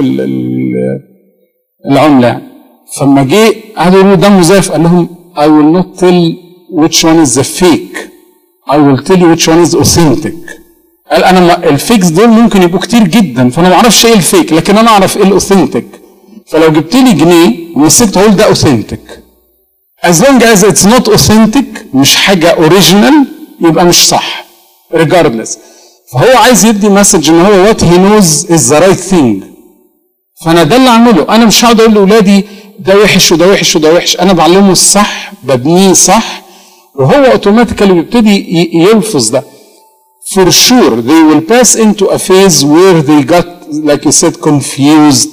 العمله يعني. فلما جه قعدوا يقولوا ده مزيف، قال لهم I will not tell which one is the fake, I will tell you which one is authentic. قال انا الفيكس دول ممكن يبقوا كتير جدا فانا ما اعرفش ايه الفيك، لكن انا اعرف ايه الاوثنتيك. فلو جبت لي جنيه ونسيت اقول ده اوثنتيك، as long as it's not authentic مش حاجه اوريجينال يبقى مش صح regardless. فهو عايز يدي مسج ان هو what he knows is the right thing. فانا ده اللي اعمله، انا مش هقعد اقول لاولادي ده وحش وده وحش وده وحش، انا بعلمه الصح ببنيه صح وهو اوتوماتيكالي بيبتدي يلفظ ده. For sure they will pass into a phase where they got like you said confused,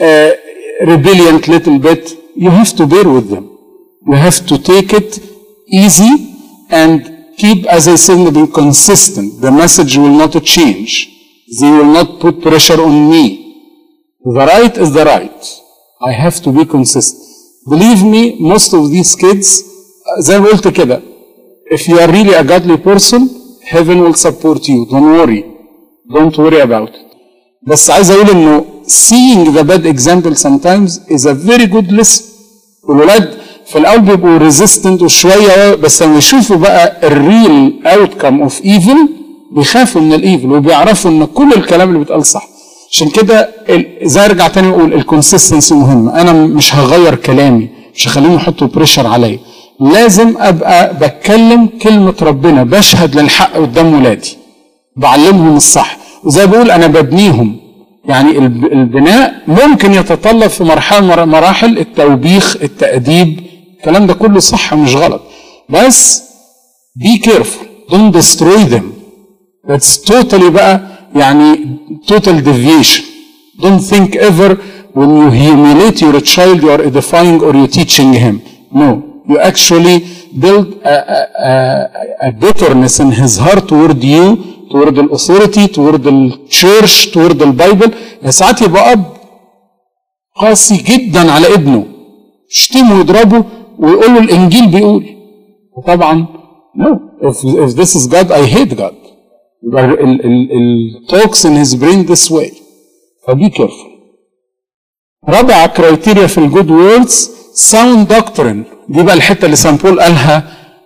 rebellious little bit. You have to bear with them. You have to take it easy and keep, as I said, being consistent. The message will not change. They will not put pressure on me. The right is the right. I have to be consistent. Believe me, most of these kids, زي ما قلت كده, if you are really a godly person, heaven will support you. Don't worry. Don't worry about it. بس عايز اقول انه seeing the bad example sometimes is a very good lesson. والولاد في الاول بيبقوا resistant وشويه، بس لما يشوفوا بقى الريل outcome of evil بيخافوا من الايفل وبيعرفوا ان كل الكلام اللي بيتقال صح. عشان كده زي ارجع تاني واقول الكونسستنسي مهمه. انا مش هغير كلامي، مش هخليهم يحطوا بريشر عليا، لازم ابقى بتكلم كلمه ربنا، بشهد للحق قدام ولادي، بعلمهم الصح. وزي بقول انا ببنيهم. يعني البناء ممكن يتطلب في مرحله مراحل التوبيخ، التأديب، الكلام ده كله صح مش غلط، بس be careful, don't destroy them. That's totally بقى يعني total deviation. Don't think ever when you humiliate your child you are edifying or you teaching him. No, you actually build a bitterness in his heart toward you, toward the authority, toward the church, toward the Bible. ساعات يبقى أب قاسي جدا على ابنه، يشتمه ويضربه ويقول له الإنجيل بيقول. طبعا no, if this is God I hate God. it talks in his brain this way. فبي careful. رابع كرايتيريا في الجود ووردز sound doctrine. دي بقى الحته اللي سان بول قالها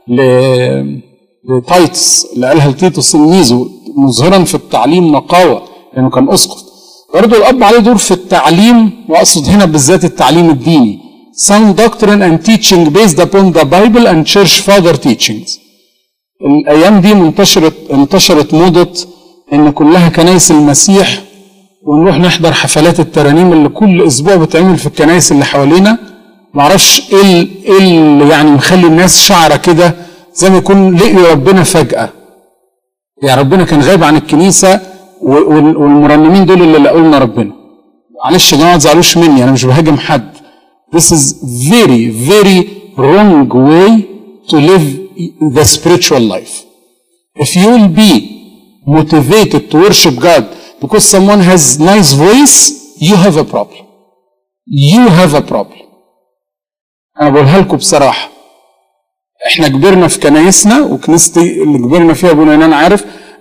لتايتس، اللي قالها لتيتوس الميزو، مظهرا في التعليم نقاوه لانه كان اسقف. برضه الاب عليه دور في التعليم، واقصد هنا بالذات التعليم الديني. sound doctrine and teaching based upon the Bible and church father teachings. الايام دي انتشرت موضه ان كلها كنايس المسيح، ونروح نحضر حفلات الترانيم اللي كل اسبوع بتعمل في الكنايس اللي حوالينا. معرفش ايه اللي يعني مخلي الناس شعره كده زي ما يكون لقيوا ربنا فجأة. يعني ربنا كان غايب عن الكنيسة والمرنمين دول اللي لقوا لنا ربنا. معلش يا جماعة ما تزعلوش مني، انا مش بهاجم حد. This is very very wrong way to live the spiritual life. If you will be motivated to worship God because someone has nice voice, you have a problem. You have a problem. أنا بقولها لكم بصراحة. إحنا كبرنا في كنايسنا، وكنيستي اللي كبرنا فيها أبونا ينان عارف،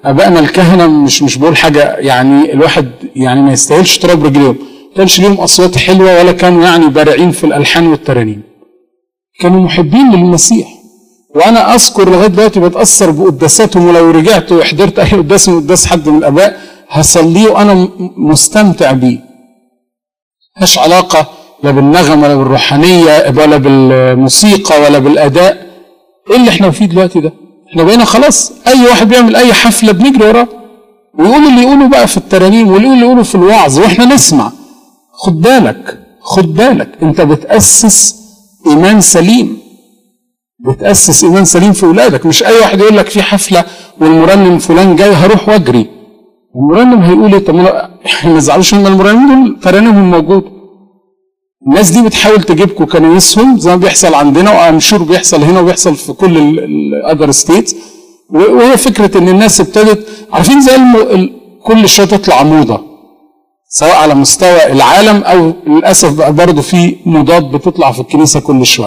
ابائنا الكهنه مش بقول حاجه يعني الواحد يعني ما يستاهلش تراب رجليهم، ما كانش ليهم اصوات حلوه ولا كانوا يعني بارعين في الالحان والترانيم، كانوا محبين للمسيح. وانا اذكر لغايه دلوقتي بتاثر بقداساتهم، ولو رجعت وحضرت اي قداس من قداس حد من الاباء هصليه وانا مستمتع بيه. ملهاش علاقه لا بالنغم ولا بالروحانيه ولا بالموسيقى ولا بالاداء. ايه اللي احنا فيه دلوقتي ده؟ احنا بقينا خلاص اي واحد بيعمل اي حفله بنجري وراه ويقول اللي يقوله بقى في الترانيم واللي يقوله في الوعظ واحنا نسمع. خد بالك انت بتاسس ايمان سليم، بتاسس ايمان سليم في اولادك. مش اي واحد يقول لك في حفله والمرنم فلان جاي هروح واجري. المرنم هيقول ايه؟ طب ما تزعلوش ان المرنمين دول ترانيمهم موجوده. الناس دي بتحاول تجيبكم كنايسهم زي ما بيحصل عندنا، وامشور بيحصل هنا وبيحصل في كل الاذر ستيتس. وهي فكره ان الناس ابتدت عارفين زي كل شويه تطلع موضه، سواء على مستوى العالم او للاسف بقى برضه في موضات بتطلع في الكنيسه كل شويه.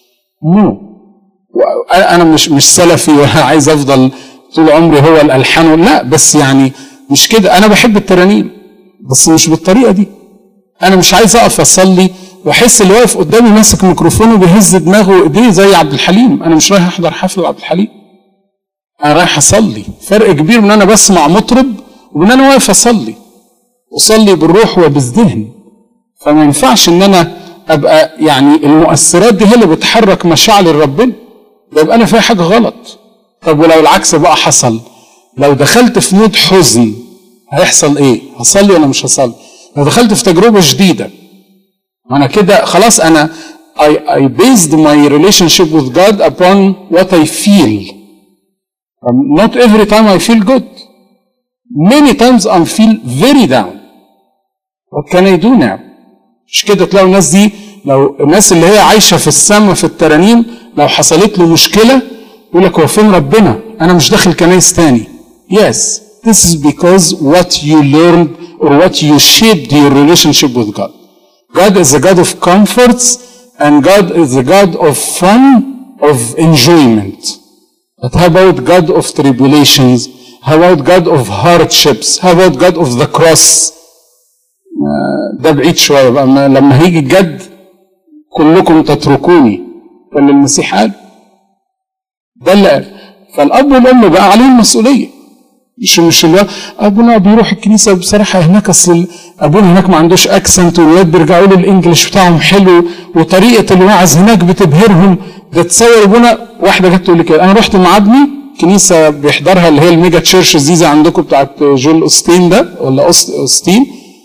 انا مش سلفي ولا عايز افضل طول عمري هو الالحان، لا، بس يعني مش كده. انا بحب الترانيم بس مش بالطريقه دي. انا مش عايز اقف اصلي واحس اللي واقف قدامي ماسك ميكروفون وبيهز دماغه وايديه زي عبد الحليم. انا مش رايح احضر حفله عبد الحليم، انا رايح اصلي. فرق كبير من انا بسمع مطرب ومن انا واقف اصلي بالروح وبالذهن. فما ينفعش ان انا ابقى يعني المؤثرات دي هي اللي بتحرك مشاعر ربنا، ده يبقى انا فيها حاجه غلط. طب ولو العكس بقى حصل، لو دخلت في مود حزن هيحصل ايه؟ هصلي ولا مش هصلي؟ لو دخلت في تجربه جديده انا كده خلاص، انا I based my relationship with God upon what I feel. Not every time I feel good. Many times I feel very down. What can I do now? مش كده تلاقوا الناس دي، لو الناس اللي هي عايشه في السماء في الترانيم لو حصلت له مشكله يقول لك هو فين ربنا؟ انا مش داخل كنايس تاني. Yes, this is because what you learned or what you shaped your relationship with God. God is a God of comforts and God is a God of fun, of enjoyment. But how about God of tribulations? How about God of hardships? How about God of the cross? ده بعيد شوية بقى. لما هيجي الجد كلكم تتركوني، فاللي المسيح قال ده اللي قال. فالأب والأم بقى عليهم مسؤولية، مش اللي ابونا بيروح الكنيسه بصراحه هناك اصل ابونا هناك ما عندوش اكسنت والولاد بيرجعوا له الانجليش بتاعهم حلو وطريقه الوعظ هناك بتبهرهم. ده تصور ابونا، واحده جت تقول لي كده، انا رحت مع ابني كنيسه بيحضرها اللي هي الميجا تشيرش زي عندكم بتاعت جول اوستين ده ولا اوستين،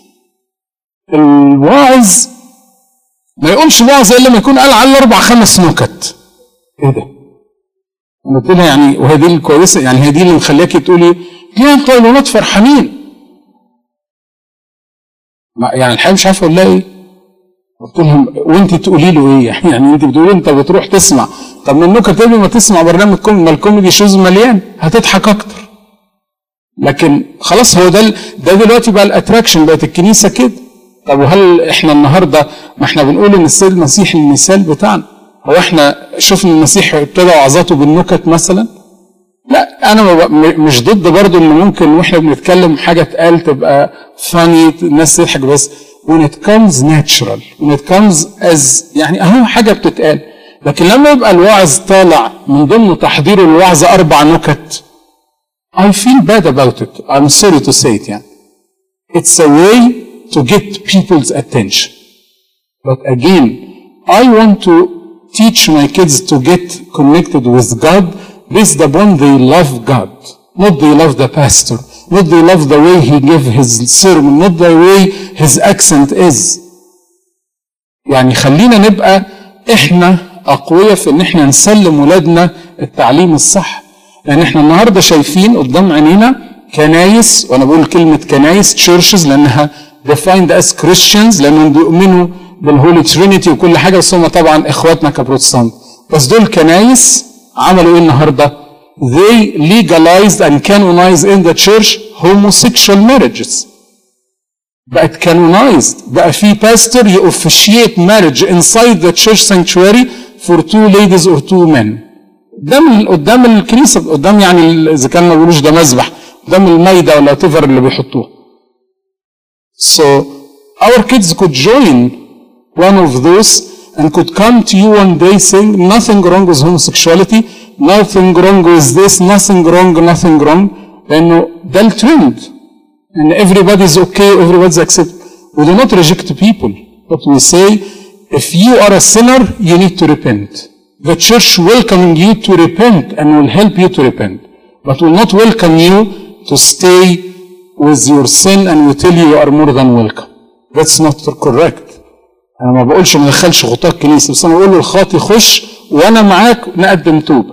الواعظ ما يقولش واعظ الا لما يكون قال على 4-5 نكت. ايه ده؟ انا قلت لها يعني وهي دي الكويسه، يعني هي دي اللي مخلياكي تقولي ليه انتوا الولاد فرحانين؟ يعني الحقيقه مش عارف اقول لها ايه. قلت لهم وانت تقولي له ايه؟ يعني انت بتقولي انت بتروح تسمع، طب من النكت قبل ما تسمع برنامج ما الكوميدي شوز مليان هتضحك اكتر. لكن خلاص هو ده دلوقتي بقى الاتراكشن، بقت الكنيسه كده. طب وهل احنا النهارده ما احنا بنقول ان السيد المسيح المثال بتاعنا، هو احنا شفنا المسيح ابتدى وعظاته بالنكت مثلا؟ لا، انا مش ضد برضو ان ممكن واحنا بنتكلم حاجه اتقال تبقى فاني الناس تضحك، بس when it comes natural when it comes as يعني اهو حاجه بتتقال. لكن لما يبقى الواعظ طالع من ضمن تحضير الوعظ 4 نكت I feel bad about it. I'm sorry to say it. يعني it's a way to get people's attention. But again, I want to teach my kids to get connected with God based upon they love God, not they love the pastor, not they love the way he gives his sermon, not the way his accent is. يعني خلينا نبقى احنا اقوياء في ان احنا نسلم ولادنا التعليم الصح. لان احنا النهارده شايفين قدام عينينا كنايس، وانا بقول كلمه كنايس تشيرشز لانها defined as Christians لانهم بيؤمنوا بالهولي ترينيتي وكل حاجه، بس هم طبعا اخواتنا كبروتستانت. بس دول كنايس عملوا ايه النهارده؟ they legalized and canonized in the church homosexual marriages. بقت canonized، بقى في pastor officiate marriage inside the church sanctuary for 2 ladies or 2 men. قدام الكنيسه، قدام يعني اذا كان ما بيقولوش ده مذبح، قدام المايدة ولا whatever اللي بيحطوها. So our kids could join one of those and could come to you one day saying nothing wrong with homosexuality, nothing wrong with this, nothing wrong, لأنه ده الترند. And everybody is okay, everybody is accepted. We do not reject people, but we say if you are a sinner, you need to repent. The church welcoming you to repent and will help you to repent, but will not welcome you to stay with your sin and will tell you are more than welcome. That's not correct. أنا ما بقولش ما ندخلش خطاة الكنيسة، بس أنا بقول للخاطي خش وأنا معاك نقدم توبة.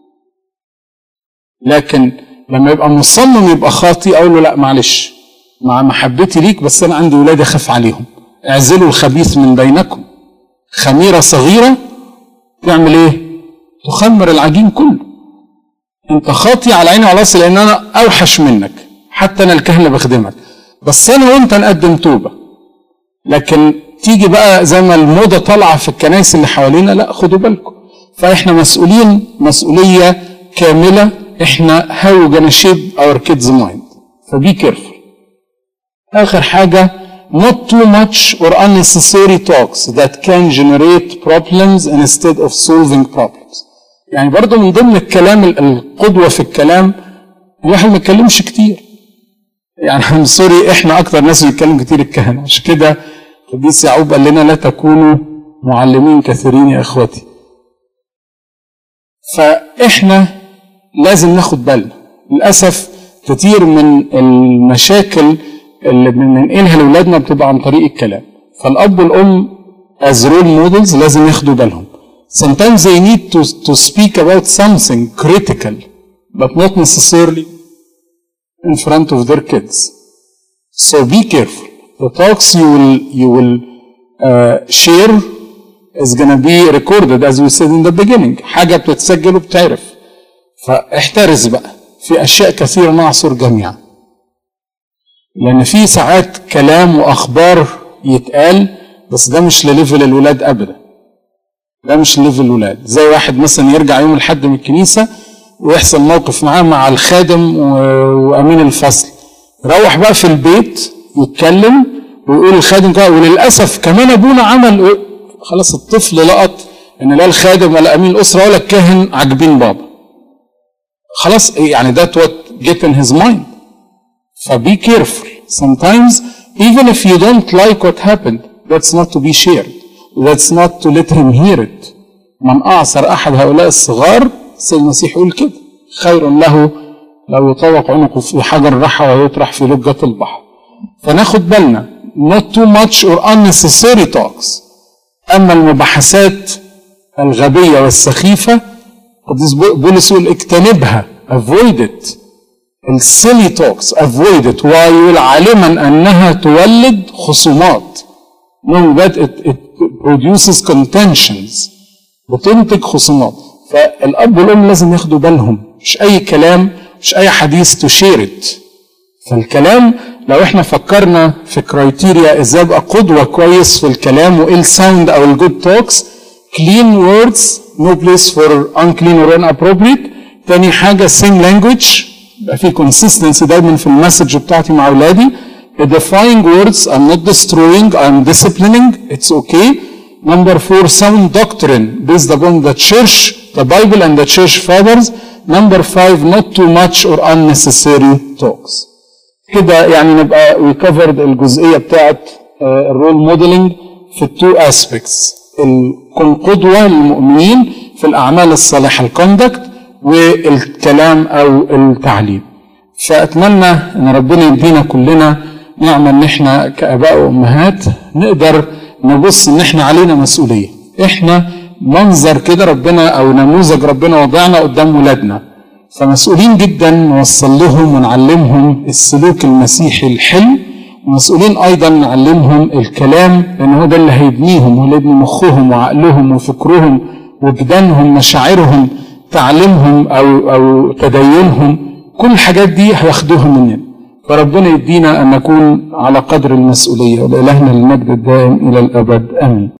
لكن لما يبقى مصمم يبقى خاطي أقول له لا معلش، مع محبتي ليك بس أنا عندي ولاد أخاف عليهم، اعزلوا الخبيث من بينكم. خميرة صغيرة تعمل إيه؟ تخمر العجين كله. أنت خاطي على عيني وعلى راسي لأن أنا أوحش منك، حتى أنا الكهنة بخدمك، بس أنا وأنت نقدم توبة. لكن تيجي بقى زي ما الموضة طالعة في الكنائس اللي حوالينا، لا خدوا بالكم. فإحنا مسؤولين مسؤولية كاملة. إحنا how gonna shape our kids' mind. فبي كيرفul. آخر حاجة not too much or unnecessary talks that can generate problems instead of solving problems. يعني برضو من ضمن الكلام القدوة في الكلام الواحد ما يتكلمش كتير. يعني سوري احنا اكتر ناس بنتكلم كتير الكهنة، عشان كده القديس يعقوب قال لنا لا تكونوا معلمين كثيرين يا اخوتي. فاحنا لازم ناخد بالنا. للاسف كتير من المشاكل اللي بننقلها لاولادنا بتبقى عن طريق الكلام. فالاب والام as role models لازم ياخدوا بالهم. Sometimes they need to speak about something critical, but not necessarily in front of their kids. So be careful. The talks you will share is gonna be recorded as we said in the beginning. حاجة بتتسجل وبتعرف. فاحترز بقى في أشياء كثيرة نعصر جميعا. لأن في ساعات كلام وأخبار يتقال بس ده مش لليفل الولاد أبدا. ده مش ليفل الولاد. زي واحد مثلا يرجع يوم الأحد من الكنيسة ويحصل موقف معاه مع الخادم وأمين الفصل، روح بقى في البيت يتكلم ويقول الخادم كده وللأسف كمان أبونا عمل. خلاص الطفل لقط إن لا الخادم ولا أمين الأسرة ولا الكاهن عاجبين بابا. خلاص يعني that what get in his mind. فبي careful. Sometimes even if you don't like what happened, that's not to be shared. That's not to let him hear it. من أعصر أحد هؤلاء الصغار السيد المسيح يقول كده خير له لو يطوق عنقه في حجر الرحى ويطرح في لجة البحر. فناخد بالنا not too much or unnecessary talks. أما المباحثات الغبية والسخيفة قديس بولس يقول اجتنبها avoid it. السيلي توكس avoid it. ويقول عالما أنها تولد خصومات. knowing that it produces contentions. بتنتج خصومات. فالأب والأم لازم ياخدوا بالهم. مش أي كلام مش أي حديث تشيرت. فالكلام لو احنا فكرنا في كرايتيريا ازاي ابقى قدوة كويس في الكلام وايه الساوند او الجود توكس. clean words no place for unclean or inappropriate. تاني حاجة same language يبقى في consistency دايما في المسج بتاعتي مع أولادي. edifying words I'm not destroying I'm disciplining it's okay. Number 4 sound doctrine based upon the church the Bible and the church fathers. Number 5 not too much or unnecessary talks. كده يعني نبقى we covered الجزئية بتاعت الرول موديلنج في two aspects. كن قدوة للمؤمنين في الأعمال الصالحة الكوندكت والكلام أو التعليم. فأتمنى أن ربنا يدينا كلنا نعمة أن احنا كآباء وأمهات نقدر نبص أن احنا علينا مسؤولية. احنا منظر كده ربنا أو نموذج ربنا وضعنا قدام ولادنا، فمسؤولين جدا نوصل لهم ونعلمهم السلوك المسيحي الحلو، ومسؤولين أيضا نعلمهم الكلام لأن هو ده اللي هيبنيهم واللي يبني مخهم وعقلهم وفكرهم وجدانهم مشاعرهم تعليمهم أو تدينهم. كل الحاجات دي هياخدوها مننا. فربنا يدينا أن نكون على قدر المسؤولية. ولإلهنا المجد الدائم إلى الأبد آمين.